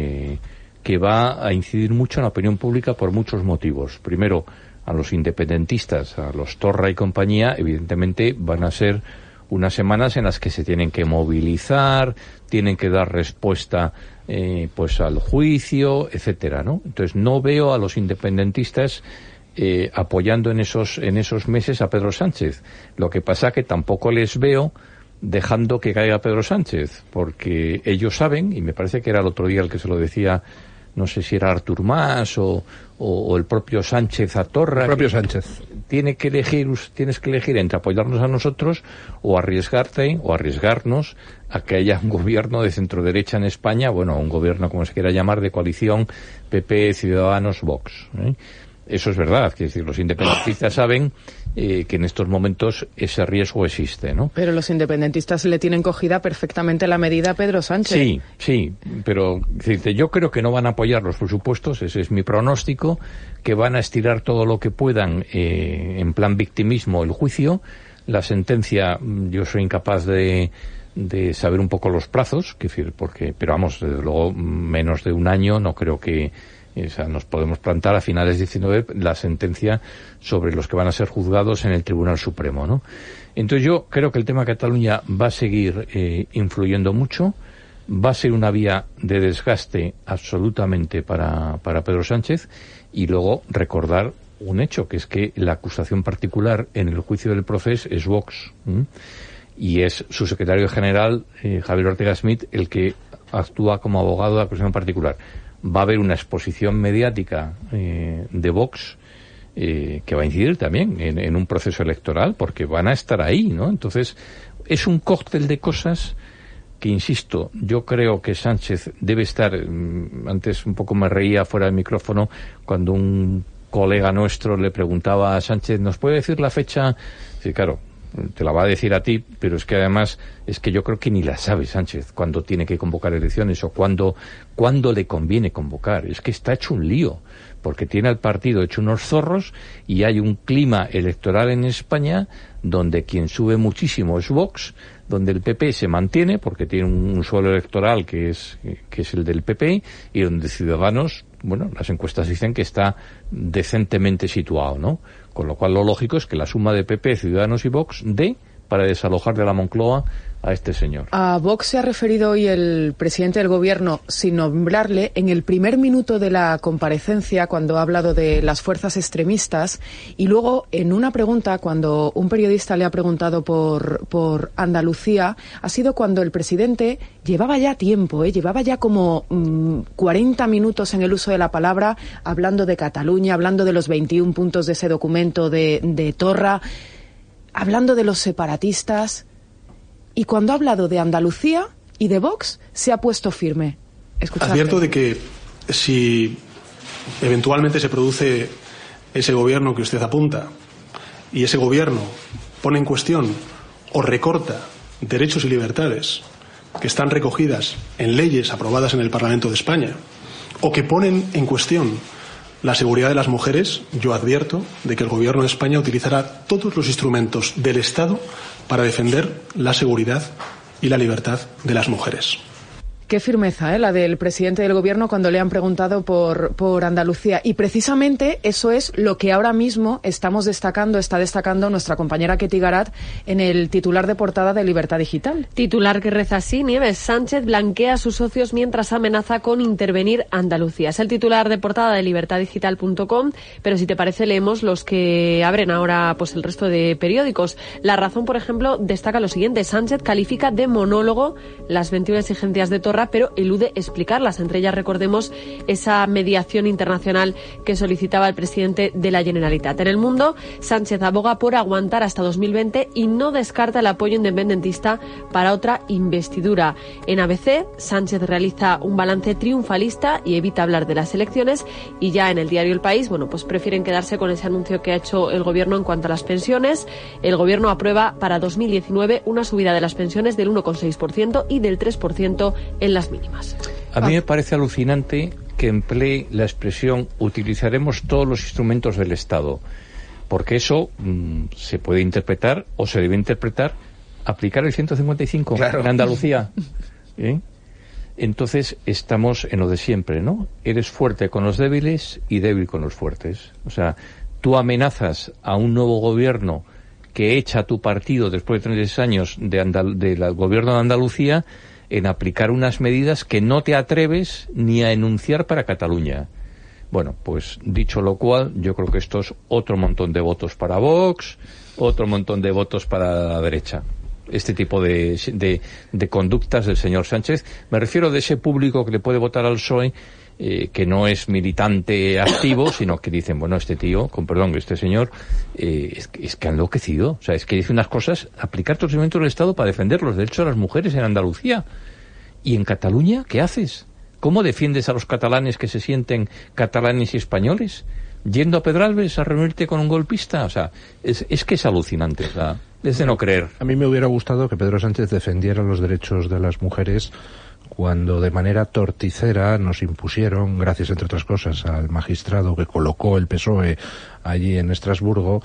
que va a incidir mucho en la opinión pública por muchos motivos. Primero, a los independentistas, a los Torra y compañía, evidentemente van a ser unas semanas en las que se tienen que movilizar, tienen que dar respuesta pues al juicio, etcétera, ¿no? Entonces no veo a los independentistas apoyando en esos meses a Pedro Sánchez. Lo que pasa que tampoco les veo dejando que caiga Pedro Sánchez, porque ellos saben, y me parece que era el otro día el que se lo decía, no sé si era Artur Mas o el propio Sánchez a Torra. El propio Sánchez. Tienes que elegir entre apoyarnos a nosotros o arriesgarnos a que haya un gobierno de centro-derecha en España, bueno, un gobierno, como se quiera llamar, de coalición PP, Ciudadanos, Vox. Eso es verdad, que es decir, los independentistas saben que en estos momentos ese riesgo existe, ¿no? Pero los independentistas le tienen cogida perfectamente la medida a Pedro Sánchez. Sí, pero yo creo que no van a apoyar los presupuestos, ese es mi pronóstico, que van a estirar todo lo que puedan en plan victimismo el juicio. La sentencia, yo soy incapaz de saber un poco los plazos, pero vamos, desde luego menos de un año no creo que... O sea, nos podemos plantar a finales de 19 la sentencia sobre los que van a ser juzgados en el Tribunal Supremo, ¿no? Entonces yo creo que el tema de Cataluña va a seguir influyendo mucho, va a ser una vía de desgaste absolutamente para Pedro Sánchez, y luego recordar un hecho, que es que la acusación particular en el juicio del proceso es Vox, y es su secretario general, Javier Ortega Smith, el que actúa como abogado de acusación particular. Va a haber una exposición mediática de Vox que va a incidir también en un proceso electoral, porque van a estar ahí, ¿no? Entonces, es un cóctel de cosas que, insisto, yo creo que Sánchez debe estar... Antes un poco me reía fuera del micrófono cuando un colega nuestro le preguntaba a Sánchez, ¿nos puede decir la fecha? Sí, claro, te la va a decir a ti, pero es que además es que yo creo que ni la sabe Sánchez cuándo tiene que convocar elecciones o cuándo le conviene convocar. Es que está hecho un lío, porque tiene al partido hecho unos zorros y hay un clima electoral en España donde quien sube muchísimo es Vox, donde el PP se mantiene porque tiene un suelo electoral que es el del PP, y donde Ciudadanos, bueno, las encuestas dicen que está decentemente situado, ¿no? Con lo cual lo lógico es que la suma de PP, Ciudadanos y Vox dé para desalojar de la Moncloa a este señor. A Vox se ha referido hoy el presidente del Gobierno, sin nombrarle, en el primer minuto de la comparecencia, cuando ha hablado de las fuerzas extremistas, y luego, en una pregunta, cuando un periodista le ha preguntado por Andalucía, ha sido cuando el presidente llevaba ya tiempo, llevaba ya como 40 minutos en el uso de la palabra, hablando de Cataluña, hablando de los 21 puntos de ese documento de Torra, hablando de los separatistas. Y cuando ha hablado de Andalucía y de Vox, se ha puesto firme. Escuchadle. Advierto de que si eventualmente se produce ese gobierno que usted apunta y ese gobierno pone en cuestión o recorta derechos y libertades que están recogidas en leyes aprobadas en el Parlamento de España o que ponen en cuestión la seguridad de las mujeres, yo advierto de que el Gobierno de España utilizará todos los instrumentos del Estado para defender la seguridad y la libertad de las mujeres. Qué firmeza, la del presidente del Gobierno cuando le han preguntado por Andalucía. Y precisamente eso es lo que ahora mismo está destacando nuestra compañera Ketty Garat en el titular de portada de Libertad Digital. Titular que reza así: Nieves Sánchez blanquea a sus socios mientras amenaza con intervenir Andalucía. Es el titular de portada de libertaddigital.com, pero si te parece leemos los que abren ahora pues el resto de periódicos. La Razón, por ejemplo, destaca lo siguiente: Sánchez califica de monólogo las 21 exigencias de Torra, pero elude explicarlas. Entre ellas, recordemos esa mediación internacional que solicitaba el presidente de la Generalitat. En El Mundo, Sánchez aboga por aguantar hasta 2020 y no descarta el apoyo independentista para otra investidura. En ABC, Sánchez realiza un balance triunfalista y evita hablar de las elecciones. Y ya en el diario El País, pues prefieren quedarse con ese anuncio que ha hecho el Gobierno en cuanto a las pensiones. El Gobierno aprueba para 2019 una subida de las pensiones del 1,6% y del 3% en las mínimas. A mí me parece alucinante que emplee la expresión utilizaremos todos los instrumentos del Estado, porque eso se puede interpretar o se debe interpretar aplicar el 155 claro. En Andalucía. Entonces estamos en lo de siempre, ¿no? Eres fuerte con los débiles y débil con los fuertes. O sea, tú amenazas a un nuevo gobierno que echa a tu partido después de 36 años del gobierno de Andalucía en aplicar unas medidas que no te atreves ni a enunciar para Cataluña. Bueno, pues dicho lo cual, yo creo que esto es otro montón de votos para Vox, otro montón de votos para la derecha. Este tipo de conductas del señor Sánchez. Me refiero de ese público que le puede votar al PSOE, que no es militante activo, sino que dicen, bueno, este tío, con perdón, este señor, es que ha enloquecido. O sea, es que dice unas cosas, aplicar todos los instrumentos del Estado para defender los derechos de las mujeres en Andalucía. ¿Y en Cataluña qué haces? ¿Cómo defiendes a los catalanes que se sienten catalanes y españoles? ¿Yendo a Pedralbes a reunirte con un golpista? O sea, es que es alucinante, o sea, es de no creer. A mí me hubiera gustado que Pedro Sánchez defendiera los derechos de las mujeres cuando de manera torticera nos impusieron, gracias entre otras cosas al magistrado que colocó el PSOE allí en Estrasburgo,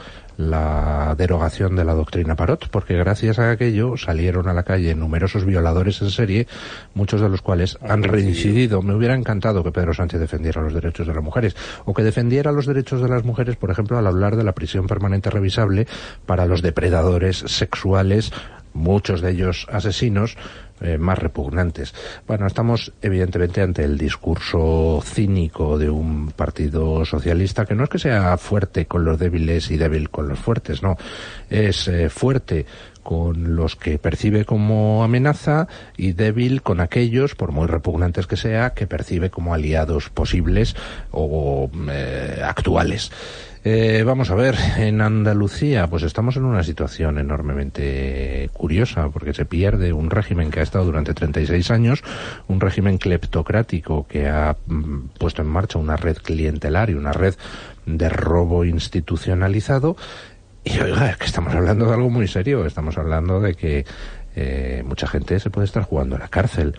la derogación de la doctrina Parot, porque gracias a aquello salieron a la calle numerosos violadores en serie, muchos de los cuales han reincidido. Me hubiera encantado que Pedro Sánchez defendiera los derechos de las mujeres, o que defendiera los derechos de las mujeres, por ejemplo, al hablar de la prisión permanente revisable para los depredadores sexuales, muchos de ellos asesinos, más repugnantes. Bueno, estamos evidentemente ante el discurso cínico de un partido socialista que no es que sea fuerte con los débiles y débil con los fuertes, no. Es fuerte con los que percibe como amenaza y débil con aquellos, por muy repugnantes que sea, que percibe como aliados posibles o actuales. Vamos a ver, en Andalucía pues estamos en una situación enormemente curiosa, porque se pierde un régimen que ha estado durante 36 años, un régimen cleptocrático que ha puesto en marcha una red clientelar y una red de robo institucionalizado. Y oiga, es que estamos hablando de algo muy serio, estamos hablando de que mucha gente se puede estar jugando a la cárcel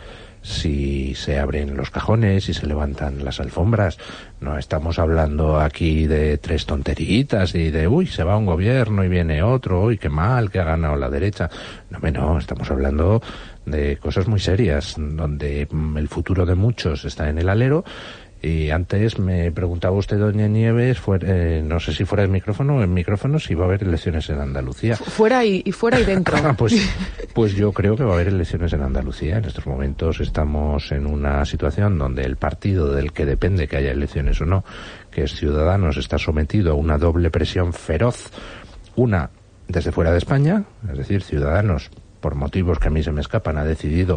si se abren los cajones, si se levantan las alfombras. No estamos hablando aquí de tres tonteritas y de, uy, se va un gobierno y viene otro, uy, qué mal, que ha ganado la derecha. No, estamos hablando de cosas muy serias, donde el futuro de muchos está en el alero. Y antes me preguntaba usted, doña Nieves, no sé si fuera de micrófono o en micrófono, si va a haber elecciones en Andalucía. Fuera y dentro. Pues yo creo que va a haber elecciones en Andalucía. En estos momentos estamos en una situación donde el partido del que depende que haya elecciones o no, que es Ciudadanos, está sometido a una doble presión feroz. Una desde fuera de España, es decir, Ciudadanos, por motivos que a mí se me escapan, ha decidido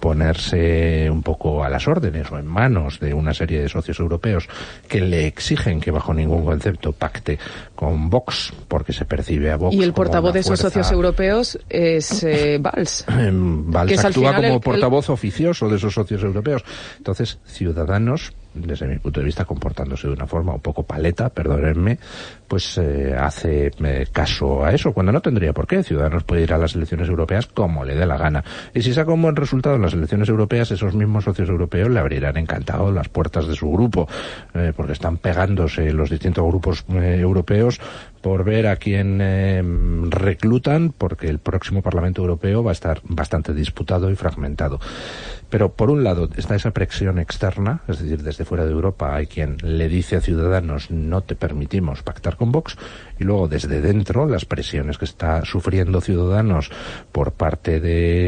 ponerse un poco a las órdenes o en manos de una serie de socios europeos que le exigen que bajo ningún concepto pacte con Vox, porque se percibe a Vox. Y el portavoz de esos socios europeos es Valls. Valls actúa como portavoz oficioso de esos socios europeos. Entonces, Ciudadanos, desde mi punto de vista, comportándose de una forma un poco paleta, perdónenme, pues hace caso a eso, cuando no tendría por qué. Ciudadanos puede ir a las elecciones europeas como le dé la gana. Y si saca un buen resultado en las elecciones europeas, esos mismos socios europeos le abrirán encantado las puertas de su grupo, porque están pegándose los distintos grupos europeos por ver a quién reclutan, porque el próximo Parlamento Europeo va a estar bastante disputado y fragmentado. Pero por un lado está esa presión externa, es decir, desde fuera de Europa hay quien le dice a Ciudadanos no te permitimos pactar con Vox, y luego desde dentro las presiones que está sufriendo Ciudadanos por parte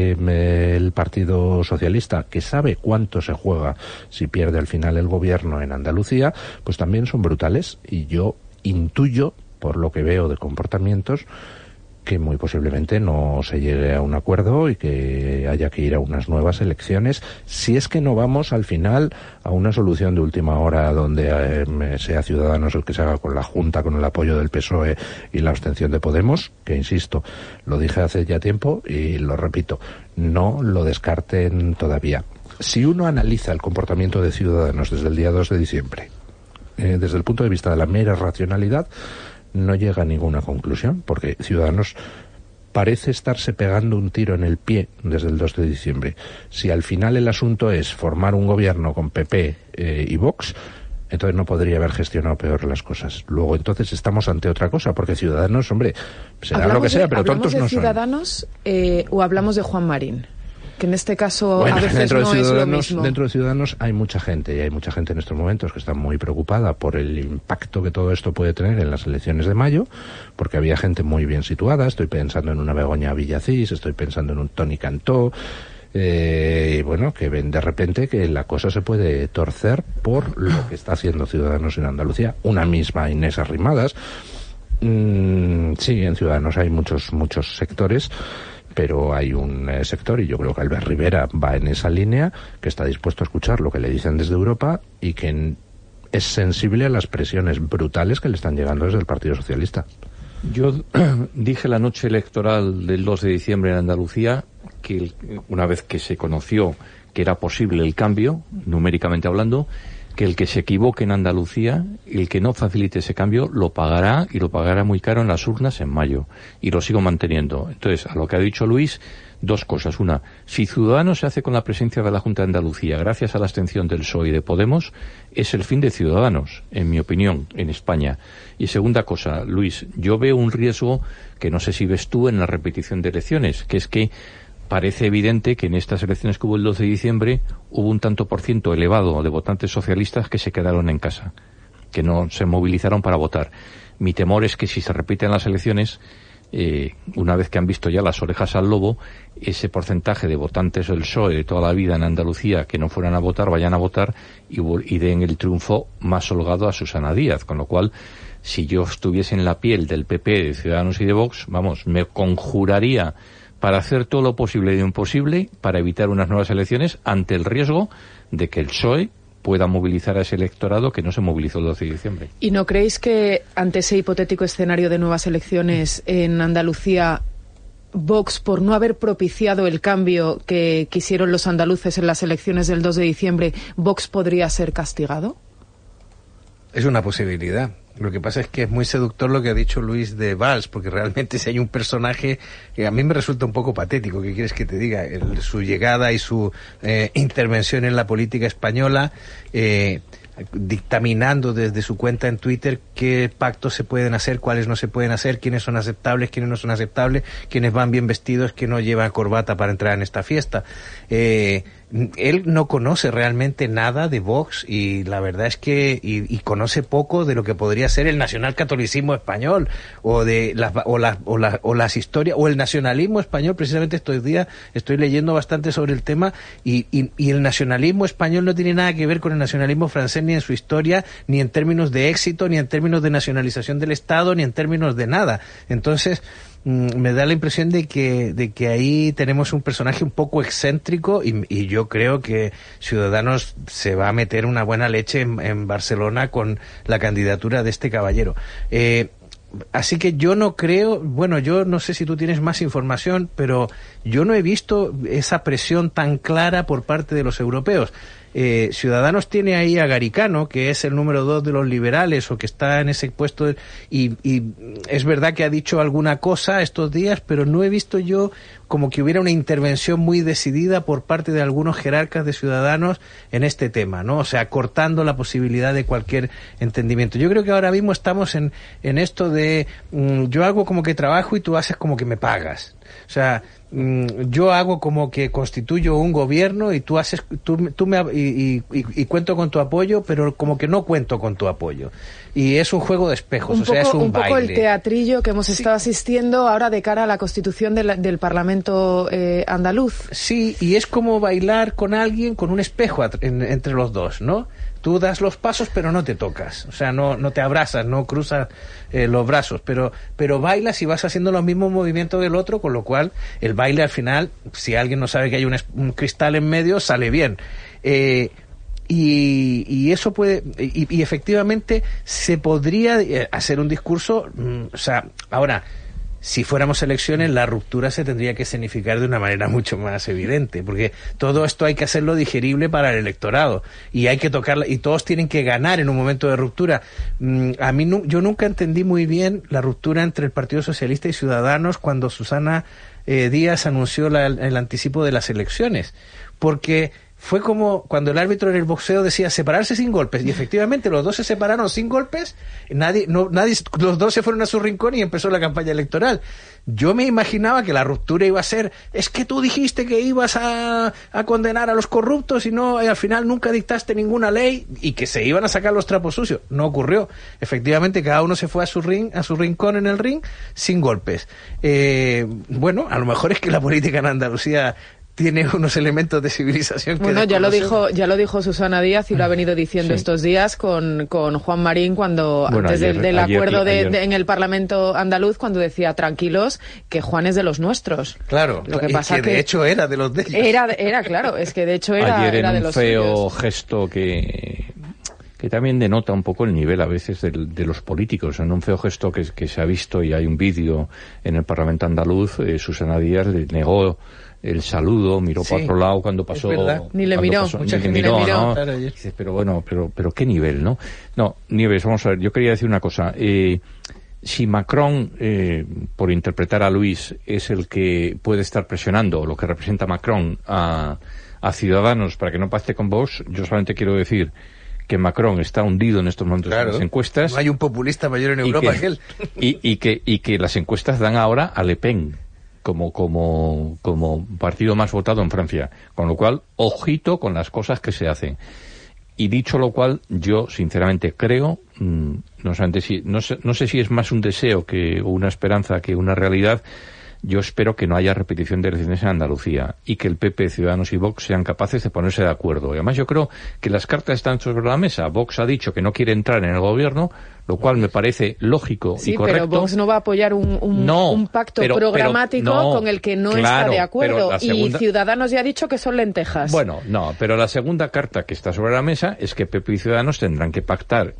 del Partido Socialista, que sabe cuánto se juega si pierde al final el gobierno en Andalucía, pues también son brutales, y yo intuyo, por lo que veo de comportamientos, que muy posiblemente no se llegue a un acuerdo y que haya que ir a unas nuevas elecciones, si es que no vamos al final a una solución de última hora donde sea Ciudadanos el que se haga con la Junta, con el apoyo del PSOE y la abstención de Podemos, que insisto, lo dije hace ya tiempo y lo repito, no lo descarten todavía. Si uno analiza el comportamiento de Ciudadanos desde el día 2 de diciembre, desde el punto de vista de la mera racionalidad, no llega a ninguna conclusión, porque Ciudadanos parece estarse pegando un tiro en el pie desde el 2 de diciembre. Si al final el asunto es formar un gobierno con PP y Vox, entonces no podría haber gestionado peor las cosas. Luego entonces estamos ante otra cosa, porque Ciudadanos, hombre, será lo que sea, pero tontos no son. ¿Hablamos de Ciudadanos o hablamos de Juan Marín? Que en este caso a veces dentro no es lo mismo. Dentro de Ciudadanos hay mucha gente, y hay mucha gente en estos momentos que está muy preocupada por el impacto que todo esto puede tener en las elecciones de mayo, porque había gente muy bien situada. Estoy pensando en una Begoña Villacís, estoy pensando en un Toni Cantó, y bueno, que ven de repente que la cosa se puede torcer por lo que está haciendo Ciudadanos en Andalucía. Una misma Inés Arrimadas. Sí, en Ciudadanos hay muchos sectores, pero hay un sector, y yo creo que Albert Rivera va en esa línea, que está dispuesto a escuchar lo que le dicen desde Europa y que es sensible a las presiones brutales que le están llegando desde el Partido Socialista. Yo dije la noche electoral del 2 de diciembre en Andalucía que una vez que se conoció que era posible el cambio, numéricamente hablando, que el que se equivoque en Andalucía, el que no facilite ese cambio, lo pagará, y lo pagará muy caro en las urnas en mayo. Y lo sigo manteniendo. Entonces, a lo que ha dicho Luis, dos cosas. Una, si Ciudadanos se hace con la presencia de la Junta de Andalucía gracias a la abstención del PSOE y de Podemos, es el fin de Ciudadanos, en mi opinión, en España. Y segunda cosa, Luis, yo veo un riesgo que no sé si ves tú en la repetición de elecciones, que es que parece evidente que en estas elecciones que hubo el 12 de diciembre hubo un tanto por ciento elevado de votantes socialistas que se quedaron en casa, que no se movilizaron para votar. Mi temor es que si se repiten las elecciones, una vez que han visto ya las orejas al lobo, ese porcentaje de votantes del PSOE de toda la vida en Andalucía que no fueran a votar, vayan a votar y den el triunfo más holgado a Susana Díaz. Con lo cual, si yo estuviese en la piel del PP, de Ciudadanos y de Vox, vamos, me conjuraría para hacer todo lo posible y lo imposible para evitar unas nuevas elecciones ante el riesgo de que el PSOE pueda movilizar a ese electorado que no se movilizó el 12 de diciembre. ¿Y no creéis que ante ese hipotético escenario de nuevas elecciones en Andalucía, Vox, por no haber propiciado el cambio que quisieron los andaluces en las elecciones del 2 de diciembre, Vox podría ser castigado? Es una posibilidad. Lo que pasa es que es muy seductor lo que ha dicho Luis de Valls, porque realmente si hay un personaje que a mí me resulta un poco patético, ¿qué quieres que te diga? Su llegada y su intervención en la política española, dictaminando desde su cuenta en Twitter qué pactos se pueden hacer, cuáles no se pueden hacer, quiénes son aceptables, quiénes no son aceptables, quiénes van bien vestidos, quién no lleva corbata para entrar en esta fiesta. Él no conoce realmente nada de Vox y la verdad es que y conoce poco de lo que podría ser el nacionalcatolicismo español o de las historias o el nacionalismo español. Precisamente estos días estoy leyendo bastante sobre el tema y el nacionalismo español no tiene nada que ver con el nacionalismo francés ni en su historia, ni en términos de éxito, ni en términos de nacionalización del Estado, ni en términos de nada. Entonces me da la impresión de que ahí tenemos un personaje un poco excéntrico y yo creo que Ciudadanos se va a meter una buena leche en Barcelona con la candidatura de este caballero. Así que yo no creo, bueno, yo no sé si tú tienes más información, pero yo no he visto esa presión tan clara por parte de los europeos. Ciudadanos tiene ahí a Garicano, que es el número 2 de los liberales o que está en ese puesto y es verdad que ha dicho alguna cosa estos días, pero no he visto yo como que hubiera una intervención muy decidida por parte de algunos jerarcas de Ciudadanos en este tema, ¿no? O sea, cortando la posibilidad de cualquier entendimiento. Yo creo que ahora mismo estamos en esto de yo hago como que trabajo y tú haces como que me pagas. O sea, yo hago como que constituyo un gobierno y tú haces y cuento con tu apoyo, pero como que no cuento con tu apoyo. Y es un juego de espejos, o sea, es un baile. Un poco el teatrillo que hemos estado asistiendo ahora de cara a la constitución del Parlamento andaluz. Sí, y es como bailar con alguien con un espejo entre los dos, ¿no? Tú das los pasos pero no te tocas, o sea, no te abrazas, no cruzas los brazos, pero bailas y vas haciendo los mismos movimientos del otro, con lo cual el baile al final, si alguien no sabe que hay un cristal en medio, sale bien. Y eso puede, y efectivamente se podría hacer un discurso, o sea, ahora, si fuéramos elecciones, la ruptura se tendría que escenificar de una manera mucho más evidente, porque todo esto hay que hacerlo digerible para el electorado y hay que tocarla y todos tienen que ganar en un momento de ruptura. Yo nunca entendí muy bien la ruptura entre el Partido Socialista y Ciudadanos cuando Susana Díaz anunció el anticipo de las elecciones, porque fue como cuando el árbitro en el boxeo decía separarse sin golpes, y efectivamente los dos se separaron sin golpes, los dos se fueron a su rincón y empezó la campaña electoral. Yo me imaginaba que la ruptura iba a ser, es que tú dijiste que ibas a condenar a los corruptos y al final nunca dictaste ninguna ley, y que se iban a sacar los trapos sucios. No ocurrió. Efectivamente, cada uno se fue a su rincón en el ring sin golpes. Bueno, a lo mejor es que la política en Andalucía tiene unos elementos de civilización que bueno, ya lo dijo Susana Díaz y lo ha venido diciendo estos días con Juan Marín cuando antes del acuerdo en el Parlamento andaluz, cuando decía tranquilos que Juan es de los nuestros. Claro, lo que pasa de hecho era de los de ellos. Era claro, es que de hecho era de los ayer en un feo suyos. gesto que también denota un poco el nivel a veces de los políticos. En un feo gesto que se ha visto, y hay un vídeo en el Parlamento andaluz, Susana Díaz le negó el saludo, miró para otro lado cuando pasó. Ni le miró, mucha gente le miró, ¿no? Claro, dices, pero bueno, pero qué nivel, ¿no? No, Nieves, vamos a ver, yo quería decir una cosa. Si Macron, por interpretar a Luis, es el que puede estar presionando, o lo que representa Macron, a Ciudadanos para que no pacte con Vox, yo solamente quiero decir que Macron está hundido en estos momentos en las encuestas. No hay un populista mayor en Europa que él. Y que las encuestas dan ahora a Le Pen como partido más votado en Francia, con lo cual ojito con las cosas que se hacen. Y dicho lo cual, yo sinceramente creo, no sé si es más un deseo o una esperanza que una realidad. Yo espero que no haya repetición de elecciones en Andalucía y que el PP, Ciudadanos y Vox sean capaces de ponerse de acuerdo. Y además yo creo que las cartas están sobre la mesa. Vox ha dicho que no quiere entrar en el gobierno, lo cual me parece lógico y correcto. Sí, pero Vox no va a apoyar un pacto programático con el que no está de acuerdo. Y Ciudadanos ya ha dicho que son lentejas. Bueno, no, pero la segunda carta que está sobre la mesa es que PP y Ciudadanos tendrán que pactar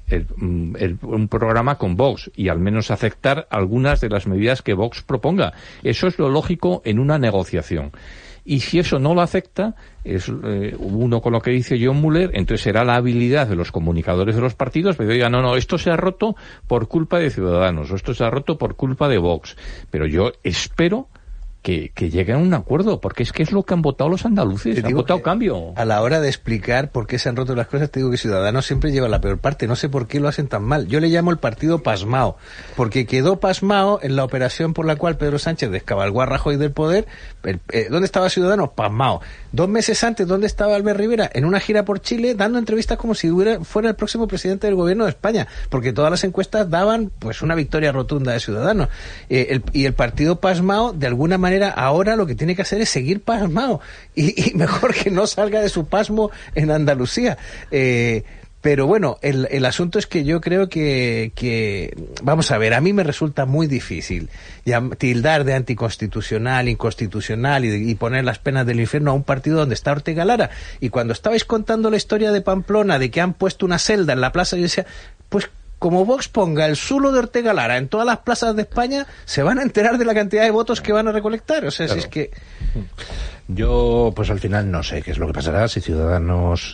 un programa con Vox y al menos aceptar algunas de las medidas que Vox proponga. Eso es lo lógico en una negociación. Y si eso no lo acepta, es uno con lo que dice John Muller, entonces será la habilidad de los comunicadores de los partidos, pero digan, no, esto se ha roto por culpa de Ciudadanos, o esto se ha roto por culpa de Vox. Pero yo espero que lleguen a un acuerdo, porque es que es lo que han votado los andaluces, han votado cambio. A la hora de explicar por qué se han roto las cosas, te digo que Ciudadanos siempre lleva la peor parte, no sé por qué lo hacen tan mal. Yo le llamo el partido pasmao, porque quedó pasmao en la operación por la cual Pedro Sánchez descabalgó a Rajoy del poder. ¿Dónde estaba Ciudadanos? Pasmao. 2 meses antes, ¿dónde estaba Albert Rivera? En una gira por Chile, dando entrevistas como si fuera el próximo presidente del gobierno de España, porque todas las encuestas daban pues una victoria rotunda de Ciudadanos. Y el partido pasmao, de alguna manera, ahora lo que tiene que hacer es seguir pasmado y mejor que no salga de su pasmo en Andalucía. Pero bueno, el asunto es que yo creo que vamos a ver, a mí me resulta muy difícil tildar de anticonstitucional, inconstitucional y poner las penas del infierno a un partido donde está Ortega Lara. Y cuando estabais contando la historia de Pamplona, de que han puesto una celda en la plaza, yo decía, pues como Vox ponga el zulo de Ortega Lara en todas las plazas de España, se van a enterar de la cantidad de votos que van a recolectar. O sea, claro. Si es que... Yo, pues al final no sé qué es lo que pasará, si Ciudadanos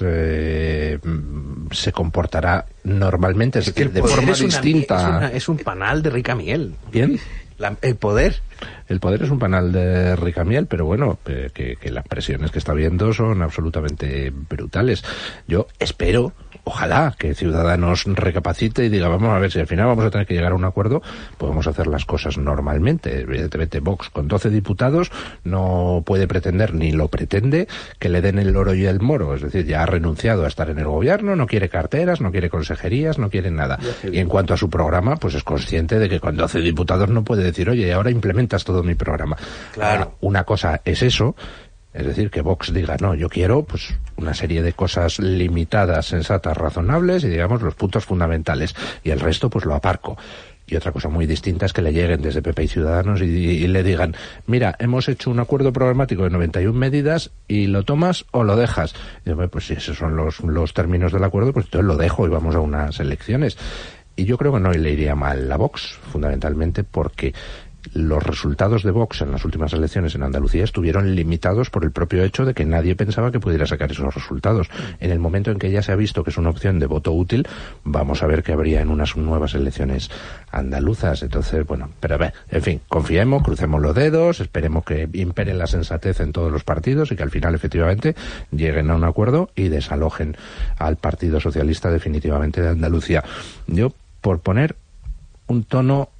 se comportará normalmente, es decir, de forma distinta. Es un panal de rica miel. ¿Bien? El poder. El poder es un panal de rica miel, pero bueno, que las presiones que está viendo son absolutamente brutales. Yo espero, ojalá, que Ciudadanos recapacite y diga, vamos a ver, si al final vamos a tener que llegar a un acuerdo, podemos hacer las cosas normalmente. Evidentemente, Vox con 12 diputados no puede pretender, ni lo pretende, que le den el oro y el moro. Es decir, ya ha renunciado a estar en el gobierno, no quiere carteras, no quiere consejerías, no quiere nada. Y en cuanto a su programa, pues es consciente de que con 12 diputados no puede decir, oye, ahora implementas todo mi programa. Claro. Ahora, una cosa es eso, es decir, que Vox diga, no, yo quiero pues una serie de cosas limitadas, sensatas, razonables y digamos los puntos fundamentales, y el resto pues lo aparco. Y otra cosa muy distinta es que le lleguen desde PP y Ciudadanos y le digan, mira, hemos hecho un acuerdo programático de 91 medidas y lo tomas o lo dejas. Y yo, pues si esos son los términos del acuerdo, pues entonces lo dejo y vamos a unas elecciones. Y yo creo que no le iría mal a Vox, fundamentalmente porque los resultados de Vox en las últimas elecciones en Andalucía estuvieron limitados por el propio hecho de que nadie pensaba que pudiera sacar esos resultados. En el momento en que ya se ha visto que es una opción de voto útil, vamos a ver qué habría en unas nuevas elecciones andaluzas. Entonces, bueno, pero a ver, en fin, confiemos, crucemos los dedos, esperemos que impere la sensatez en todos los partidos y que al final efectivamente lleguen a un acuerdo y desalojen al Partido Socialista definitivamente de Andalucía. Yo, por poner un tono...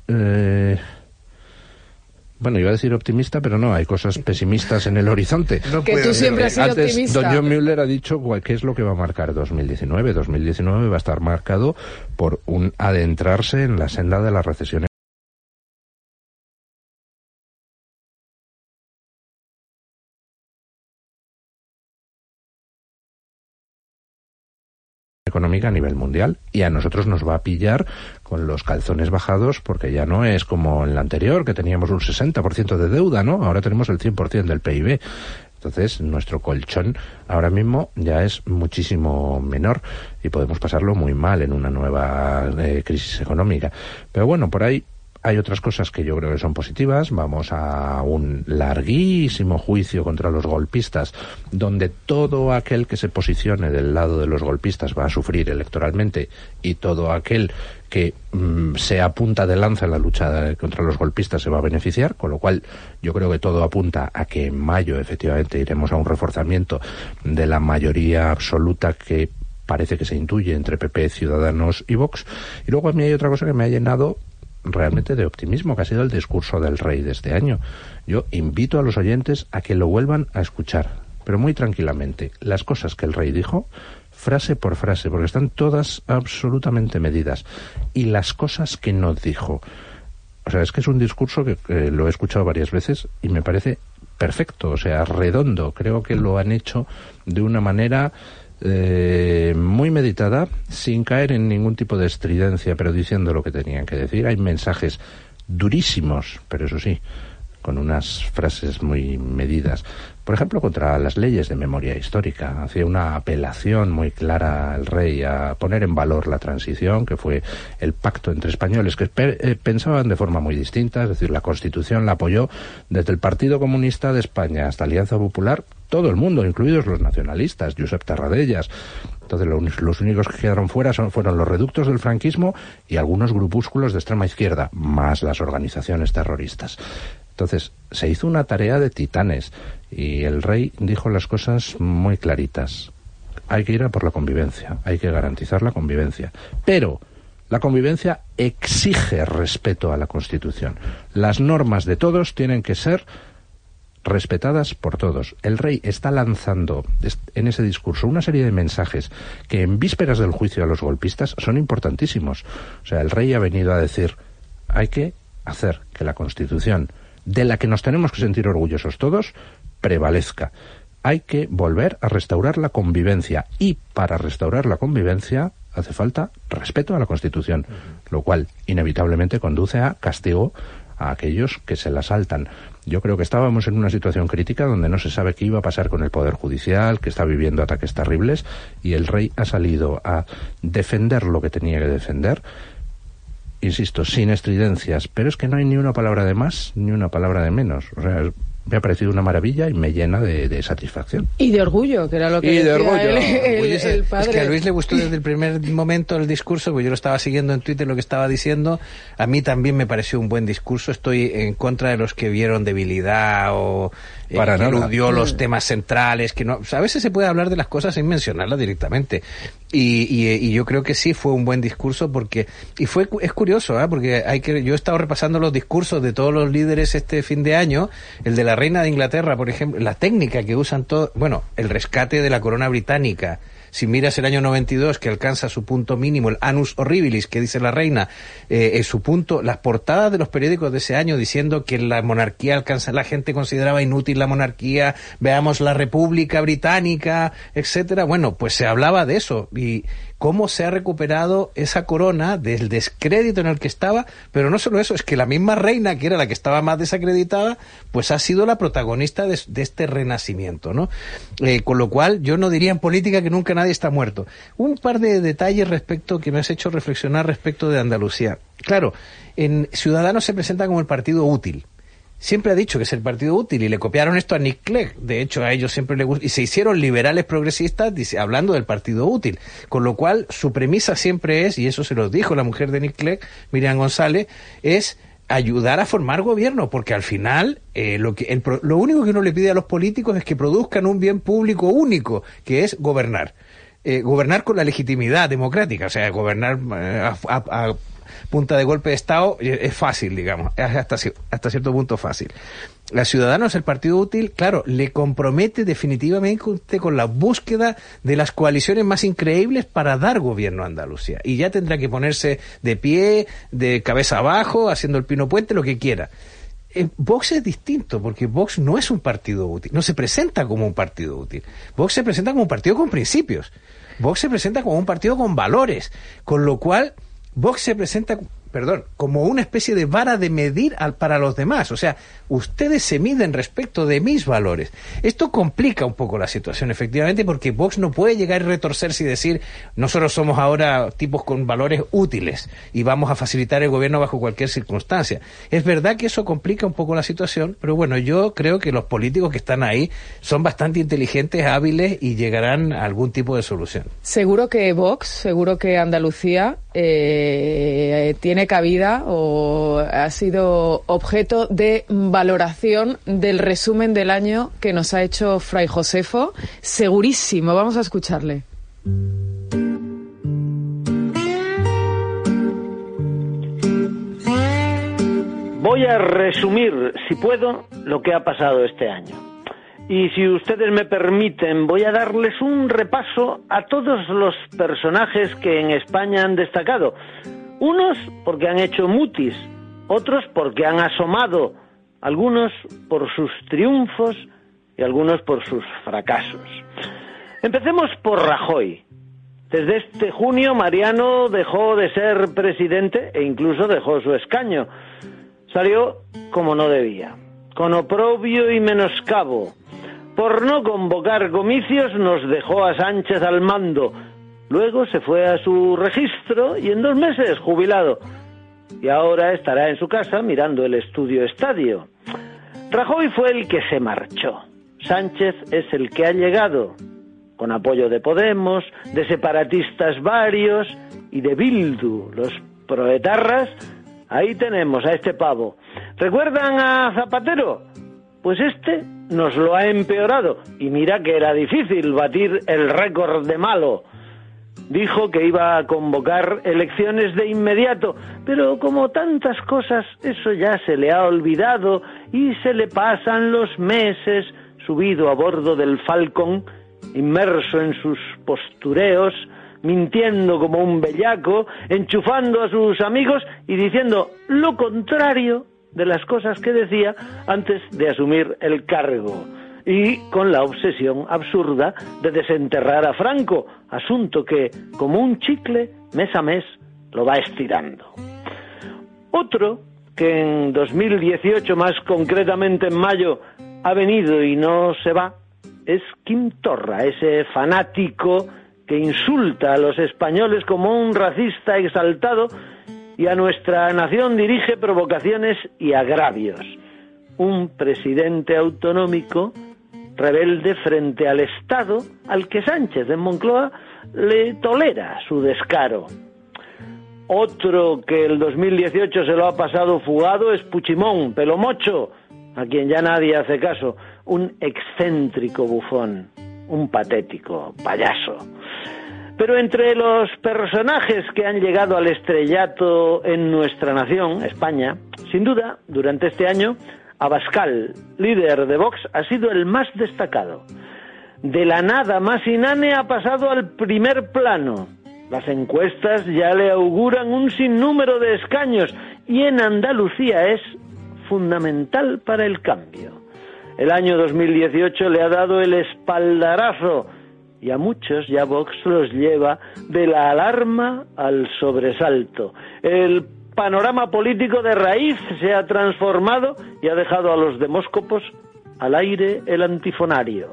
Bueno, iba a decir optimista, pero no, hay cosas pesimistas en el horizonte. No que tú siempre has sido antes, optimista. Don John Mueller ha dicho qué es lo que va a marcar 2019. 2019 va a estar marcado por un adentrarse en la senda de la recesión económica a nivel mundial, y a nosotros nos va a pillar con los calzones bajados, porque ya no es como en la anterior, que teníamos un 60% de deuda, ¿no? Ahora tenemos el 100% del PIB. Entonces, nuestro colchón ahora mismo ya es muchísimo menor y podemos pasarlo muy mal en una nueva crisis económica. Pero bueno, por ahí hay otras cosas que yo creo que son positivas. Vamos a un larguísimo juicio contra los golpistas, donde todo aquel que se posicione del lado de los golpistas va a sufrir electoralmente, y todo aquel que sea punta de lanza en la lucha contra los golpistas se va a beneficiar, con lo cual yo creo que todo apunta a que en mayo efectivamente iremos a un reforzamiento de la mayoría absoluta que parece que se intuye entre PP, Ciudadanos y Vox. Y luego a mí hay otra cosa que me ha llenado realmente de optimismo, que ha sido el discurso del rey de este año. Yo invito a los oyentes a que lo vuelvan a escuchar, pero muy tranquilamente, las cosas que el rey dijo, frase por frase, porque están todas absolutamente medidas, y las cosas que no dijo. O sea, es que es un discurso que lo he escuchado varias veces y me parece perfecto, o sea, redondo. Creo que lo han hecho de una manera muy meditada, sin caer en ningún tipo de estridencia, pero diciendo lo que tenían que decir. Hay mensajes durísimos, pero eso sí, con unas frases muy medidas. Por ejemplo, contra las leyes de memoria histórica. Hacía una apelación muy clara al rey a poner en valor la transición, que fue el pacto entre españoles que pensaban de forma muy distinta. Es decir, la Constitución la apoyó desde el Partido Comunista de España hasta Alianza Popular, todo el mundo, incluidos los nacionalistas, Josep Tarradellas. Entonces los únicos que quedaron fuera fueron los reductos del franquismo y algunos grupúsculos de extrema izquierda, más las organizaciones terroristas. Entonces, se hizo una tarea de titanes y el rey dijo las cosas muy claritas. Hay que ir a por la convivencia, hay que garantizar la convivencia. Pero la convivencia exige respeto a la Constitución. Las normas de todos tienen que ser respetadas por todos. El rey está lanzando en ese discurso una serie de mensajes que en vísperas del juicio a los golpistas son importantísimos. O sea, el rey ha venido a decir, hay que hacer que la Constitución, de la que nos tenemos que sentir orgullosos todos, prevalezca. Hay que volver a restaurar la convivencia y para restaurar la convivencia hace falta respeto a la Constitución, lo cual inevitablemente conduce a castigo a aquellos que se la saltan. Yo creo que estábamos en una situación crítica donde no se sabe qué iba a pasar con el Poder Judicial, que está viviendo ataques terribles, y el rey ha salido a defender lo que tenía que defender, insisto, sin estridencias, pero es que no hay ni una palabra de más ni una palabra de menos. O sea, me ha parecido una maravilla y me llena de satisfacción. Y de orgullo, que era lo que decía el padre. Es que a Luis le gustó desde el primer momento el discurso, porque yo lo estaba siguiendo en Twitter lo que estaba diciendo. A mí también me pareció un buen discurso. Estoy en contra de los que vieron debilidad o que eludió los temas centrales. Que no, o sea, a veces se puede hablar de las cosas sin mencionarlas directamente. Y yo creo que sí fue un buen discurso porque es curioso, porque yo he estado repasando los discursos de todos los líderes este fin de año. El de la reina de Inglaterra, por ejemplo, la técnica que usan todos, bueno, el rescate de la corona británica. Si miras el año 92, que alcanza su punto mínimo, el annus horribilis, que dice la reina, su punto, las portadas de los periódicos de ese año diciendo que la monarquía alcanza, la gente consideraba inútil la monarquía, veamos la República Británica, etcétera. Bueno, pues se hablaba de eso y cómo se ha recuperado esa corona del descrédito en el que estaba, pero no solo eso, es que la misma reina, que era la que estaba más desacreditada, pues ha sido la protagonista de este renacimiento, ¿no? Con lo cual, yo no diría en política que nunca nadie está muerto. Un par de detalles que me has hecho reflexionar respecto de Andalucía. Claro, en Ciudadanos se presenta como el partido útil. Siempre ha dicho que es el partido útil y le copiaron esto a Nick Clegg. De hecho, a ellos siempre les gusta. Y se hicieron liberales progresistas hablando del partido útil. Con lo cual, su premisa siempre es, y eso se lo dijo la mujer de Nick Clegg, Miriam González, es ayudar a formar gobierno, porque al final lo único que uno le pide a los políticos es que produzcan un bien público único, que es gobernar. Gobernar con la legitimidad democrática, o sea, gobernar a punta de golpe de Estado es fácil, digamos, es hasta cierto punto fácil. La Ciudadanos, el partido útil, claro, le compromete definitivamente con la búsqueda de las coaliciones más increíbles para dar gobierno a Andalucía. Y ya tendrá que ponerse de pie, de cabeza abajo, haciendo el pino puente, lo que quiera. Vox es distinto, porque Vox no es un partido útil, no se presenta como un partido útil. Vox se presenta como un partido con principios. Vox se presenta como un partido con valores, con lo cual Vox se presenta, como una especie de vara de medir para los demás. O sea, ustedes se miden respecto de mis valores. Esto complica un poco la situación, efectivamente, porque Vox no puede llegar y retorcerse y decir, nosotros somos ahora tipos con valores útiles y vamos a facilitar el gobierno bajo cualquier circunstancia. Es verdad que eso complica un poco la situación, pero bueno, yo creo que los políticos que están ahí son bastante inteligentes, hábiles y llegarán a algún tipo de solución. Seguro que Vox, seguro que Andalucía tiene cabida o ha sido objeto de valoración del resumen del año que nos ha hecho Fray Josefo. Segurísimo, vamos a escucharle. Voy a resumir, si puedo, lo que ha pasado este año. Y si ustedes me permiten, voy a darles un repaso a todos los personajes que en España han destacado. Unos porque han hecho mutis, otros porque han asomado, algunos por sus triunfos y algunos por sus fracasos. Empecemos por Rajoy. Desde este junio, Mariano dejó de ser presidente e incluso dejó su escaño. Salió como no debía, con oprobio y menoscabo. Por no convocar comicios nos dejó a Sánchez al mando. Luego se fue a su registro y en 2 meses jubilado. Y ahora estará en su casa mirando el Estudio Estadio. Rajoy fue el que se marchó. Sánchez es el que ha llegado, con apoyo de Podemos, de separatistas varios y de Bildu, los proetarras. Ahí tenemos a este pavo. ¿Recuerdan a Zapatero? Pues este nos lo ha empeorado. Y mira que era difícil batir el récord de malo. Dijo que iba a convocar elecciones de inmediato, pero como tantas cosas, eso ya se le ha olvidado y se le pasan los meses subido a bordo del Falcon, inmerso en sus postureos, mintiendo como un bellaco, enchufando a sus amigos y diciendo lo contrario de las cosas que decía antes de asumir el cargo. Y con la obsesión absurda de desenterrar a Franco, asunto que, como un chicle, mes a mes lo va estirando. Otro que en 2018, más concretamente en mayo, ha venido y no se va, es Quim Torra, ese fanático que insulta a los españoles como un racista exaltado y a nuestra nación dirige provocaciones y agravios. Un presidente autonómico rebelde frente al Estado, al que Sánchez en Moncloa le tolera su descaro. Otro que el 2018 se lo ha pasado fugado es Puigdemont, Pelomocho, a quien ya nadie hace caso, un excéntrico bufón, un patético payaso. Pero entre los personajes que han llegado al estrellato en nuestra nación, España, sin duda, durante este año, Abascal, líder de Vox, ha sido el más destacado. De la nada más inane ha pasado al primer plano. Las encuestas ya le auguran un sinnúmero de escaños y en Andalucía es fundamental para el cambio. El año 2018 le ha dado el espaldarazo y a muchos ya Vox los lleva de la alarma al sobresalto. El panorama político de raíz se ha transformado y ha dejado a los demóscopos al aire el antifonario.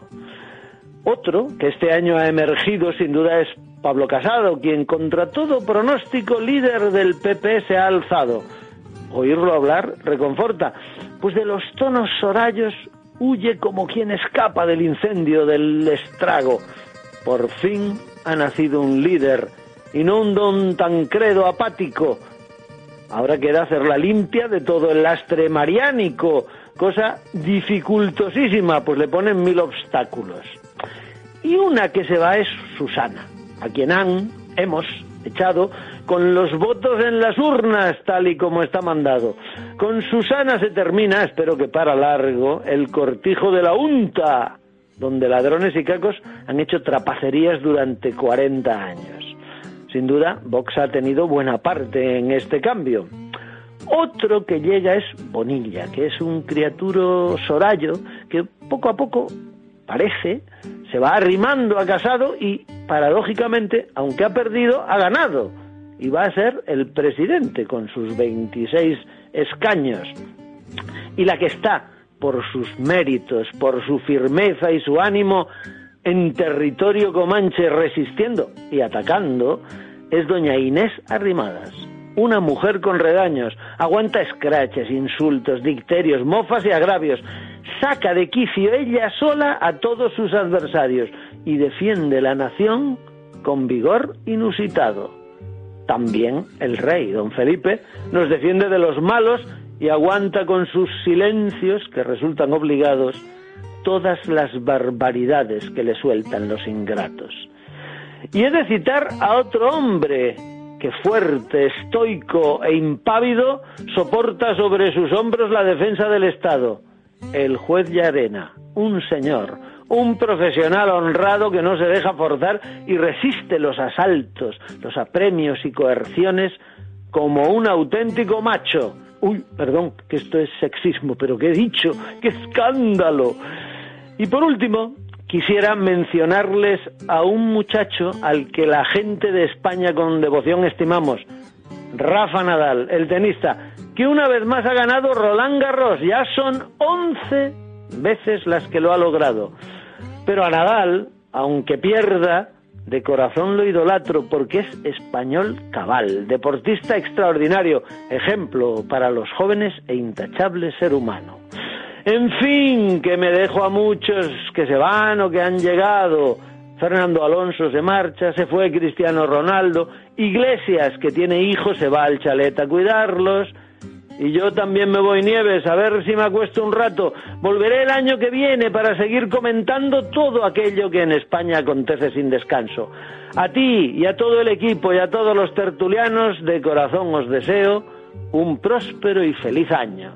Otro que este año ha emergido sin duda es Pablo Casado, quien contra todo pronóstico líder del PP se ha alzado. Oírlo hablar reconforta, pues de los tonos sorayos huye como quien escapa del incendio del estrago. Por fin ha nacido un líder y no un don Tancredo apático. Ahora queda hacer la limpia de todo el lastre mariánico, cosa dificultosísima, pues le ponen 1000 obstáculos. Y una que se va es Susana, a quien hemos echado con los votos en las urnas, tal y como está mandado. Con Susana se termina, espero que para largo, el cortijo de la UNTA, donde ladrones y cacos han hecho trapacerías durante 40 años. Sin duda, Vox ha tenido buena parte en este cambio. Otro que llega es Bonilla, que es un criaturo sorallo que poco a poco parece se va arrimando a Casado y, paradójicamente, aunque ha perdido, ha ganado. Y va a ser el presidente con sus 26 escaños. Y la que está, por sus méritos, por su firmeza y su ánimo en territorio comanche resistiendo y atacando, es doña Inés Arrimadas. Una mujer con redaños, aguanta escraches, insultos, dicterios, mofas y agravios, saca de quicio ella sola a todos sus adversarios y defiende la nación con vigor inusitado. También el rey, don Felipe, nos defiende de los malos y aguanta con sus silencios, que resultan obligados, todas las barbaridades que le sueltan los ingratos. Y he de citar a otro hombre que fuerte, estoico e impávido soporta sobre sus hombros la defensa del Estado, el juez Llarena, un señor, un profesional honrado que no se deja forzar y resiste los asaltos, los apremios y coerciones como un auténtico macho. Uy, perdón, que esto es sexismo, pero ¿qué he dicho? ¡Qué escándalo! Y por último, quisiera mencionarles a un muchacho al que la gente de España con devoción estimamos, Rafa Nadal, el tenista, que una vez más ha ganado Roland Garros. Ya son 11 veces las que lo ha logrado. Pero a Nadal, aunque pierda, de corazón lo idolatro porque es español cabal, deportista extraordinario, ejemplo para los jóvenes e intachable ser humano. En fin, que me dejo a muchos que se van o que han llegado. Fernando Alonso se marcha, se fue Cristiano Ronaldo, Iglesias, que tiene hijos, se va al chalet a cuidarlos, Y yo también me voy, Nieves, a ver si me acuesto un rato. Volveré el año que viene para seguir comentando todo aquello que en España acontece sin descanso. A ti y a todo el equipo y a todos los tertulianos, de corazón os deseo un próspero y feliz año.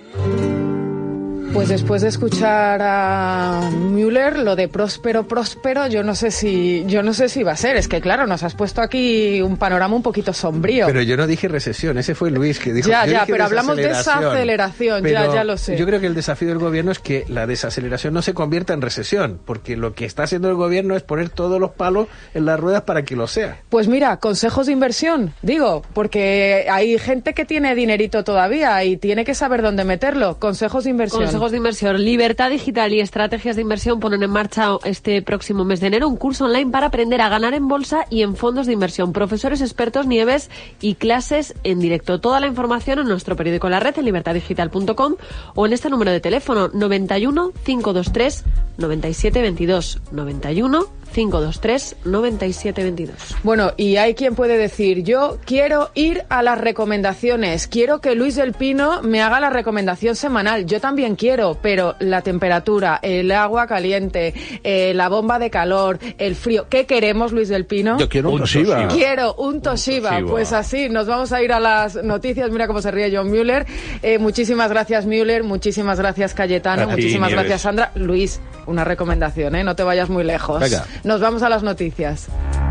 Pues después de escuchar a Müller, lo de próspero, yo no sé si va a ser. Es que claro, nos has puesto aquí un panorama un poquito sombrío. Pero yo no dije recesión, ese fue Luis que dijo. Ya, pero hablamos de desaceleración, ya lo sé. Yo creo que el desafío del gobierno es que la desaceleración no se convierta en recesión, porque lo que está haciendo el gobierno es poner todos los palos en las ruedas para que lo sea. Pues mira, consejos de inversión, digo, porque hay gente que tiene dinerito todavía y tiene que saber dónde meterlo. Consejos de inversión. De inversión. Libertad Digital y Estrategias de Inversión ponen en marcha este próximo mes de enero un curso online para aprender a ganar en bolsa y en fondos de inversión. Profesores expertos, Nieves, y clases en directo. Toda la información en nuestro periódico La Red, en libertaddigital.com, o en este número de teléfono 91 523 9722 91 523 9722. Bueno, y hay quien puede decir, yo quiero ir a las recomendaciones, quiero que Luis del Pino me haga la recomendación semanal, yo también quiero, pero la temperatura, el agua caliente, la bomba de calor, el frío, ¿qué queremos, Luis del Pino? Yo quiero un Toshiba. Quiero un Toshiba. Pues así, nos vamos a ir a las noticias. Mira cómo se ríe John Müller. Muchísimas gracias, Müller, muchísimas gracias, Cayetano, muchísimas gracias, Sandra. Luis, una recomendación, no te vayas muy lejos. Venga. Nos vamos a las noticias.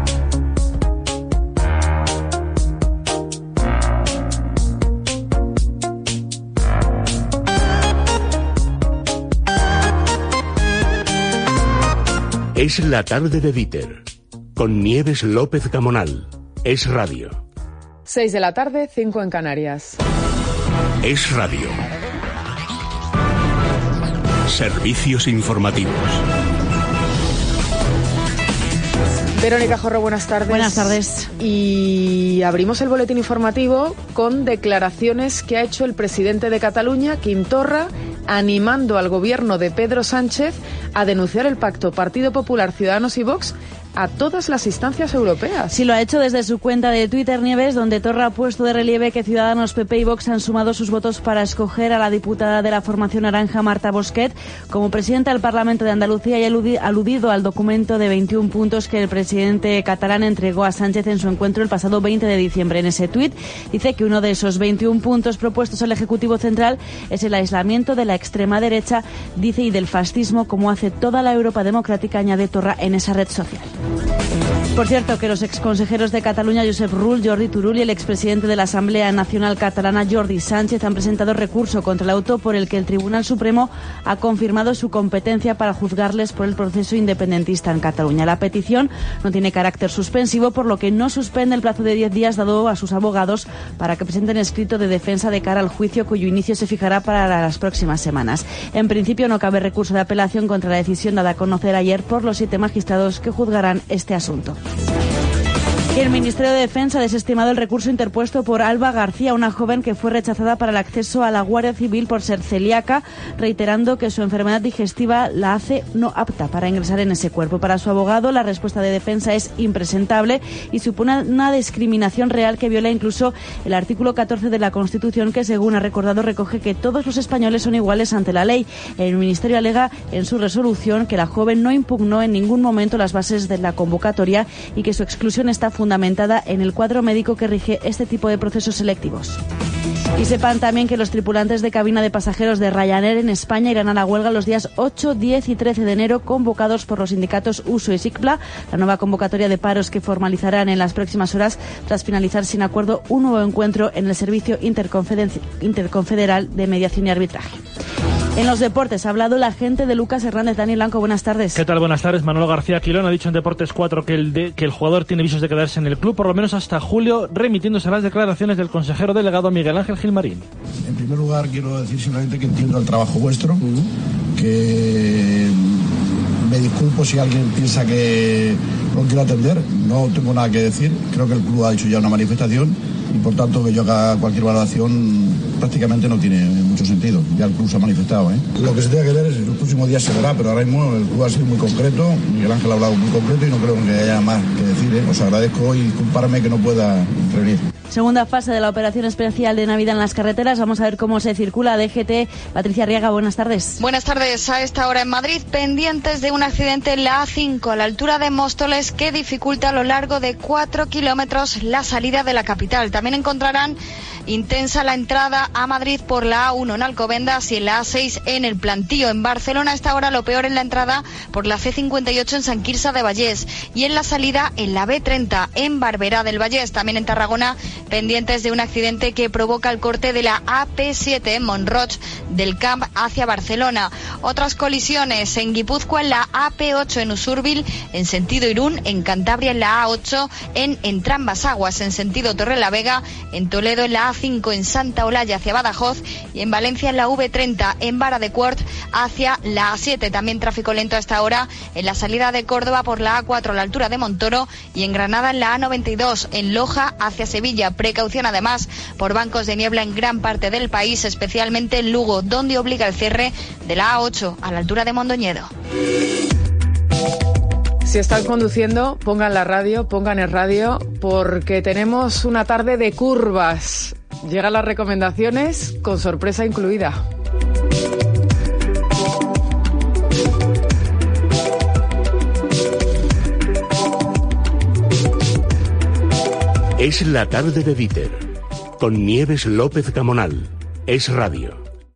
Es la tarde de Dieter, con Nieves López Gamonal. Es radio. 6 de la tarde, 5 en Canarias. Es radio. Servicios informativos. Verónica Jorro, buenas tardes. Buenas tardes. Y abrimos el boletín informativo con declaraciones que ha hecho el presidente de Cataluña, Quim Torra, animando al gobierno de Pedro Sánchez a denunciar el pacto Partido Popular, Ciudadanos y Vox a todas las instancias europeas. Sí, lo ha hecho desde su cuenta de Twitter, Nieves, donde Torra ha puesto de relieve que Ciudadanos, PP y Vox han sumado sus votos para escoger a la diputada de la formación naranja, Marta Bosquet, como presidenta del Parlamento de Andalucía, y ha aludido al documento de 21 puntos que el presidente catalán entregó a Sánchez en su encuentro el pasado 20 de diciembre. En ese tuit dice que uno de esos 21 puntos propuestos al Ejecutivo Central es el aislamiento de la extrema derecha, dice, y del fascismo, como hace toda la Europa democrática, añade Torra en esa red social. Por cierto, que los exconsejeros de Cataluña, Josep Rull, Jordi Turull, y el expresidente de la Asamblea Nacional Catalana, Jordi Sánchez, han presentado recurso contra el auto por el que el Tribunal Supremo ha confirmado su competencia para juzgarles por el proceso independentista en Cataluña. La petición no tiene carácter suspensivo, por lo que no suspende el plazo de 10 días dado a sus abogados para que presenten escrito de defensa de cara al juicio, cuyo inicio se fijará para las próximas semanas. En principio, no cabe recurso de apelación contra la decisión dada a conocer ayer por los 7 magistrados que juzgarán este asunto. El Ministerio de Defensa ha desestimado el recurso interpuesto por Alba García, una joven que fue rechazada para el acceso a la Guardia Civil por ser celíaca, reiterando que su enfermedad digestiva la hace no apta para ingresar en ese cuerpo. Para su abogado, la respuesta de defensa es impresentable y supone una discriminación real que viola incluso el artículo 14 de la Constitución, que, según ha recordado, recoge que todos los españoles son iguales ante la ley. El Ministerio alega en su resolución que la joven no impugnó en ningún momento las bases de la convocatoria y que su exclusión está fundamentada en el cuadro médico que rige este tipo de procesos selectivos. Y sepan también que los tripulantes de cabina de pasajeros de Ryanair en España irán a la huelga los días 8, 10 y 13 de enero, convocados por los sindicatos USO y SICPLA, la nueva convocatoria de paros que formalizarán en las próximas horas tras finalizar sin acuerdo un nuevo encuentro en el Servicio Interconfederal de Mediación y Arbitraje. En los deportes ha hablado la agente de Lucas Hernández. Dani Blanco, buenas tardes. ¿Qué tal? Buenas tardes. Manolo García Quilón ha dicho en Deportes 4 que el jugador tiene visos de quedarse en el club por lo menos hasta julio, remitiéndose a las declaraciones del consejero delegado Miguel Ángel Gilmarín. En primer lugar, quiero decir simplemente que entiendo el trabajo vuestro, que me disculpo si alguien piensa que no quiero atender, no tengo nada que decir. Creo que el club ha hecho ya una manifestación y por tanto que yo haga cualquier valoración prácticamente no tiene mucho sentido. Ya el club se ha manifestado. Lo que se tenga que ver es en los próximos días se verá, pero ahora mismo el club ha sido muy concreto, Miguel Ángel ha hablado muy concreto y no creo que haya más que decir. Os agradezco y disculparme que no pueda prevenir. Segunda fase de la operación especial de Navidad en las carreteras. Vamos a ver cómo se circula. DGT, Patricia Arriaga, buenas tardes. Buenas tardes. A esta hora en Madrid, pendientes de un accidente en la A5 a la altura de Móstoles que dificulta a lo largo de 4 kilómetros la salida de la capital. También encontrarán intensa la entrada a Madrid por la A1 en Alcobendas y en la A6 en el Plantío. En Barcelona a esta hora lo peor en la entrada por la C58 en Sant Quirze de Vallès y en la salida en la B30 en Barberá del Vallès. También en Tarragona pendientes de un accidente que provoca el corte de la AP7 en Mont-Roig del Camp hacia Barcelona. Otras colisiones en Guipúzcoa en la AP8 en Usurbil en sentido Irún, en Cantabria en la A8 en Entrambas Aguas en sentido Torrelavega, en Toledo en la A5 en Santa Olalla hacia Badajoz y en Valencia en la V30 en Vara de Quart hacia la A7. También tráfico lento a esta hora en la salida de Córdoba por la A4 a la altura de Montoro y en Granada en la A92 en Loja hacia Sevilla. Precaución además por bancos de niebla en gran parte del país, especialmente en Lugo, donde obliga el cierre de la A8 a la altura de Mondoñedo. Si están conduciendo, pongan la radio, pongan el radio, porque tenemos una tarde de curvas. Llegan las recomendaciones con sorpresa incluida. Es la tarde de Dieter, con Nieves López Camonal. Es Radio.